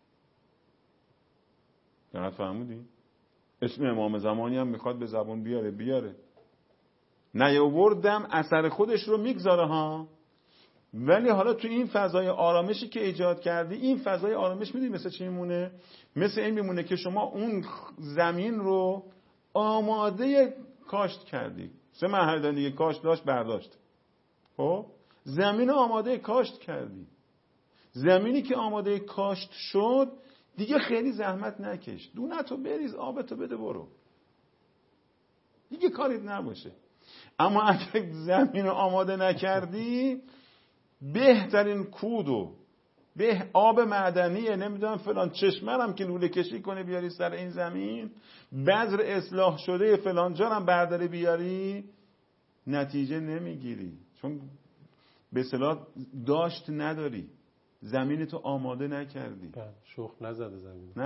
دقیق فهمیدی؟ اسم امام زمانی هم میخواد به زبان بیاره. نیاوردم اثر خودش رو میگذاره ها. ولی حالا تو این فضای آرامشی که ایجاد کردی، این فضای آرامش میدونی مثل چی میمونه؟ مثل این میمونه که شما اون زمین رو آماده کاشت کردی. 3 مرحله دیگه کاشت داشت برداشت. خب زمین آماده کاشت کردی. زمینی که آماده کاشت شد دیگه خیلی زحمت نکش، دونتو بریز، آبتو بده، برو، دیگه کاریت نباشه. اما اگه زمین رو آماده نکردی، بهترین کودو آب معدنیه، نمیدونم فلان چشمرم که لوله کشی کنه بیاری سر این زمین، بذر اصلاح شده فلان جارم برداری بیاری، نتیجه نمیگیری، چون به اصطلاح داشت نداری، زمینتو آماده نکردی، شخم نزدی.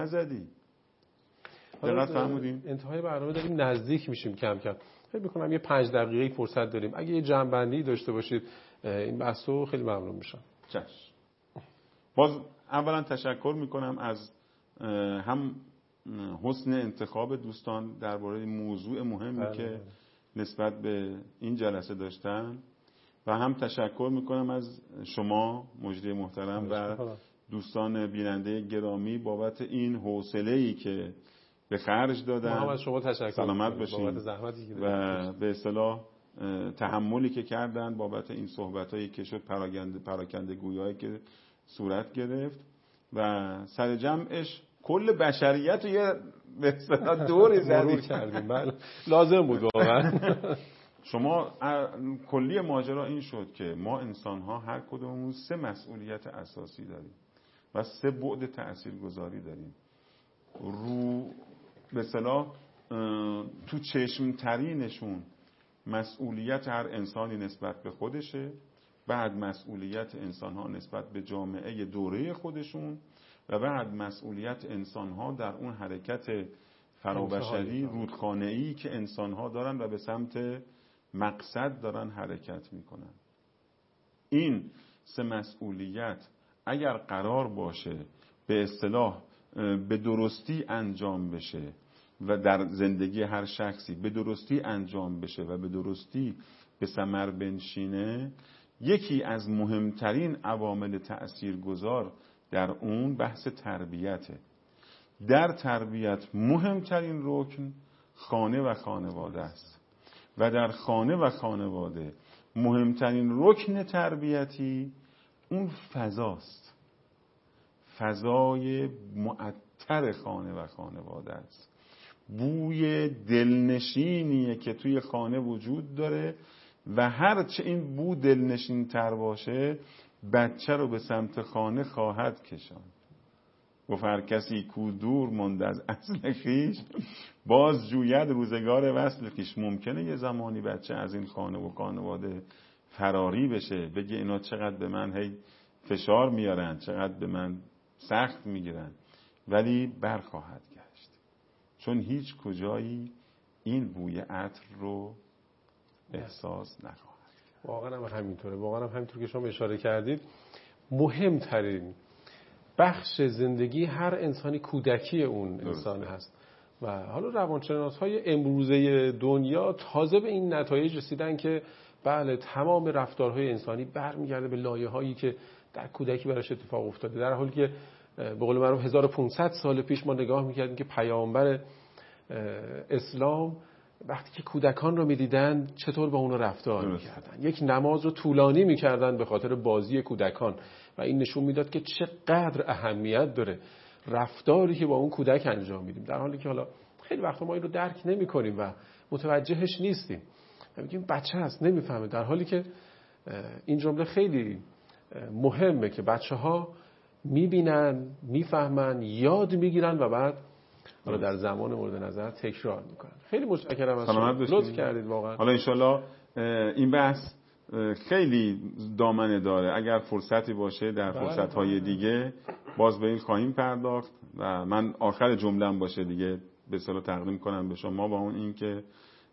دقیق فهمیدین؟ انتهای برنامه داریم نزدیک میشیم کم کم. فکر می‌کنم یه 5 دقیقه فرصت داریم. اگه یه جمع‌بندی داشته باشید این بحثو خیلی ممنون میشم. چشم. باز اولا تشکر میکنم از هم حسن انتخاب دوستان درباره موضوع مهمی که نسبت به این جلسه داشتن و هم تشکر میکنم از شما مجری محترم و دوستان بیننده گرامی بابت این حوصله‌ای که به خرج دادن. ما هم از شما تشکر سلامت باشید بابت زحمتی که و به اصطلاح تحملی که کردن بابت این صحبتایی که شد، پراکنده گویایی که صورت گرفت و سر جمعش کل بشریت رو یه به اصطلاح دوری زدید کردیم. بله لازم بود واقعا. شما کلی ماجرا این شد که ما انسان‌ها هر کدوممون 3 مسئولیت اساسی داریم و 3 بعد تاثیرگذاری داریم. به اصطلاح تو چشم‌ترینشون مسئولیت هر انسانی نسبت به خودشه، بعد مسئولیت انسان‌ها نسبت به جامعه دوره خودشون و بعد مسئولیت انسان‌ها در اون حرکت فرابشری رودخانه‌ای که انسان‌ها دارن و به سمت مقصد دارن حرکت میکنن. این 3 مسئولیت اگر قرار باشه به اصطلاح به درستی انجام بشه و در زندگی هر شخصی به درستی انجام بشه و به درستی به ثمر بنشینه، یکی از مهمترین عوامل تأثیرگذار در اون بحث تربیته. در تربیت مهمترین رکن خانه و خانواده است و در خانه و خانواده مهمترین رکن تربیتی اون فضاست، فضای معطر خانه و خانواده است. بوی دلنشینیه که توی خانه وجود داره و هرچه این بو دلنشین تر باشه بچه رو به سمت خانه خواهد کشاند. گفت هر کسی کو دور مونده از اصل خویش باز جوید روزگار وصل خویش. ممکنه یه زمانی بچه از این خانه و خانواده فراری بشه، بگه اینا چقدر به من هی فشار میارن، چقدر به من سخت میگیرن، ولی برخواهد گشت، چون هیچ کجایی این بوی عطر رو احساس نخواهد. واقعا هم همینطوره. واقعا هم همینطور که شما اشاره کردید، مهمترین بخش زندگی هر انسانی کودکی اون انسان هست و حالا روانشناس‌های امروزه دنیا تازه به این نتایج رسیدن که بله تمام رفتارهای انسانی برمیگرده به لایه‌هایی که در کودکی براش اتفاق افتاده، در حالی که به قول معروف 1500 سال پیش ما نگاه می‌کردیم که پیامبر اسلام وقتی که کودکان رو می‌دیدن چطور با اون رفتار می‌کردن. یک نماز رو طولانی می‌کردن به خاطر بازی کودکان و این نشون میداد که چقدر اهمیت داره رفتاری که با اون کودک انجام میدیم، در حالی که حالا خیلی وقتا ما این رو درک نمی‌کنیم و متوجهش نیستیم. میگیم بچه هست نمیفهمه، در حالی که این جمله خیلی مهمه که بچه‌ها میبینن، میفهمن، یاد میگیرن و بعد حالا در زمان مورد نظر تکرار میکنن. خیلی متشکرم از شما، لطف کردید واقعا. حالا انشالله این بحث خیلی دامنه داره، اگر فرصتی باشه در فرصت‌های دیگه باز به این خواهیم پرداخت و من آخر جمله‌ام باشه دیگه به اصطلاح تقدیم کنم به شما با اون این که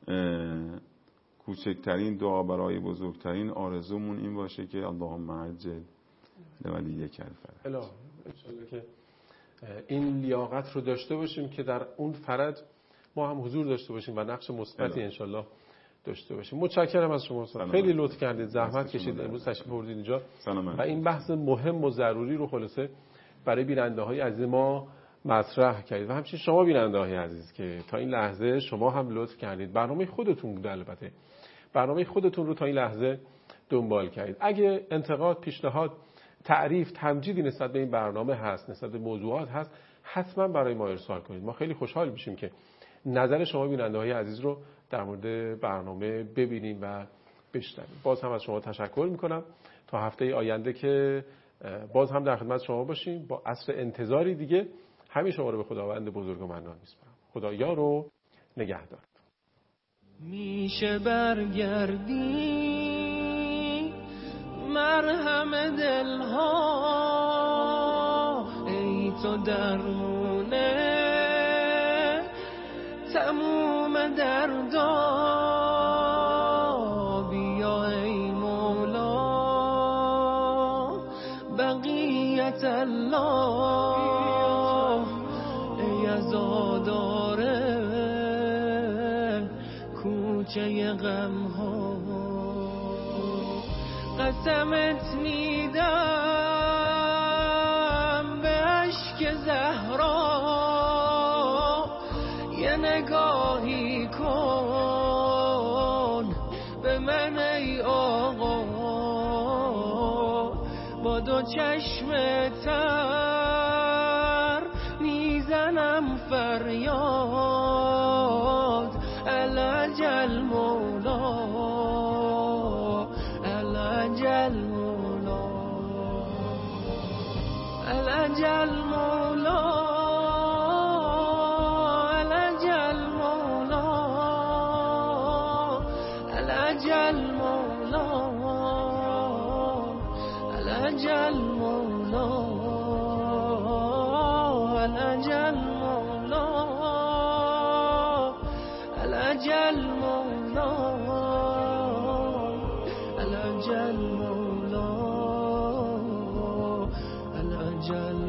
کوچکترین دعا برای بزرگترین آرزومون این باشه که اللهم عجل لولیک الفرج. ان شاءالله که این لیاقت رو داشته باشیم که در اون فرج ما هم حضور داشته باشیم و نقش مثبتی ان شاءالله داشته باشیم. متشکرم از شما، خیلی لطف کردید، زحمت کشید امروز تشریف آوردید اینجا و این بحث مهم و ضروری رو خلاصه برای بیننده‌های عزیز ما مطرح کردید و همچنین شما بیننده‌های عزیز که تا این لحظه شما هم لطف کردید، برنامه خودتون بود، البته برنامه خودتون رو تا این لحظه دنبال کردید. اگه انتقاد، پیشنهاد، تعریف، تمجیدی نسبت به این برنامه هست، نسبت به موضوعات هست، حتما برای ما ارسال کنید. ما خیلی خوشحال میشیم که نظر شما بیننده‌های عزیز رو در مورد برنامه ببینیم و بشنویم. باز هم از شما تشکر میکنم تا هفته آینده که باز هم در خدمت شما باشیم با عصر انتظاری دیگه. همین شما رو به خداوند بزرگ و منان میسپارم. خدا یار و نگهدار. میشه برگردی مرهم دلها، ای تو درمونه تموم دردا، بیا ای مولا بقیت الله، ای عزاداره کوچه غم ها، قسمت میدم به اشک زهرا، یه نگاهی کن به من ای آقا، با دو چشم تر میزنم فریاد، العجل مولا العجل مولا العجل مولا العجل مولا العجل مولا العجل مولا العجل مولا العجل مولا العجل مولا الأجل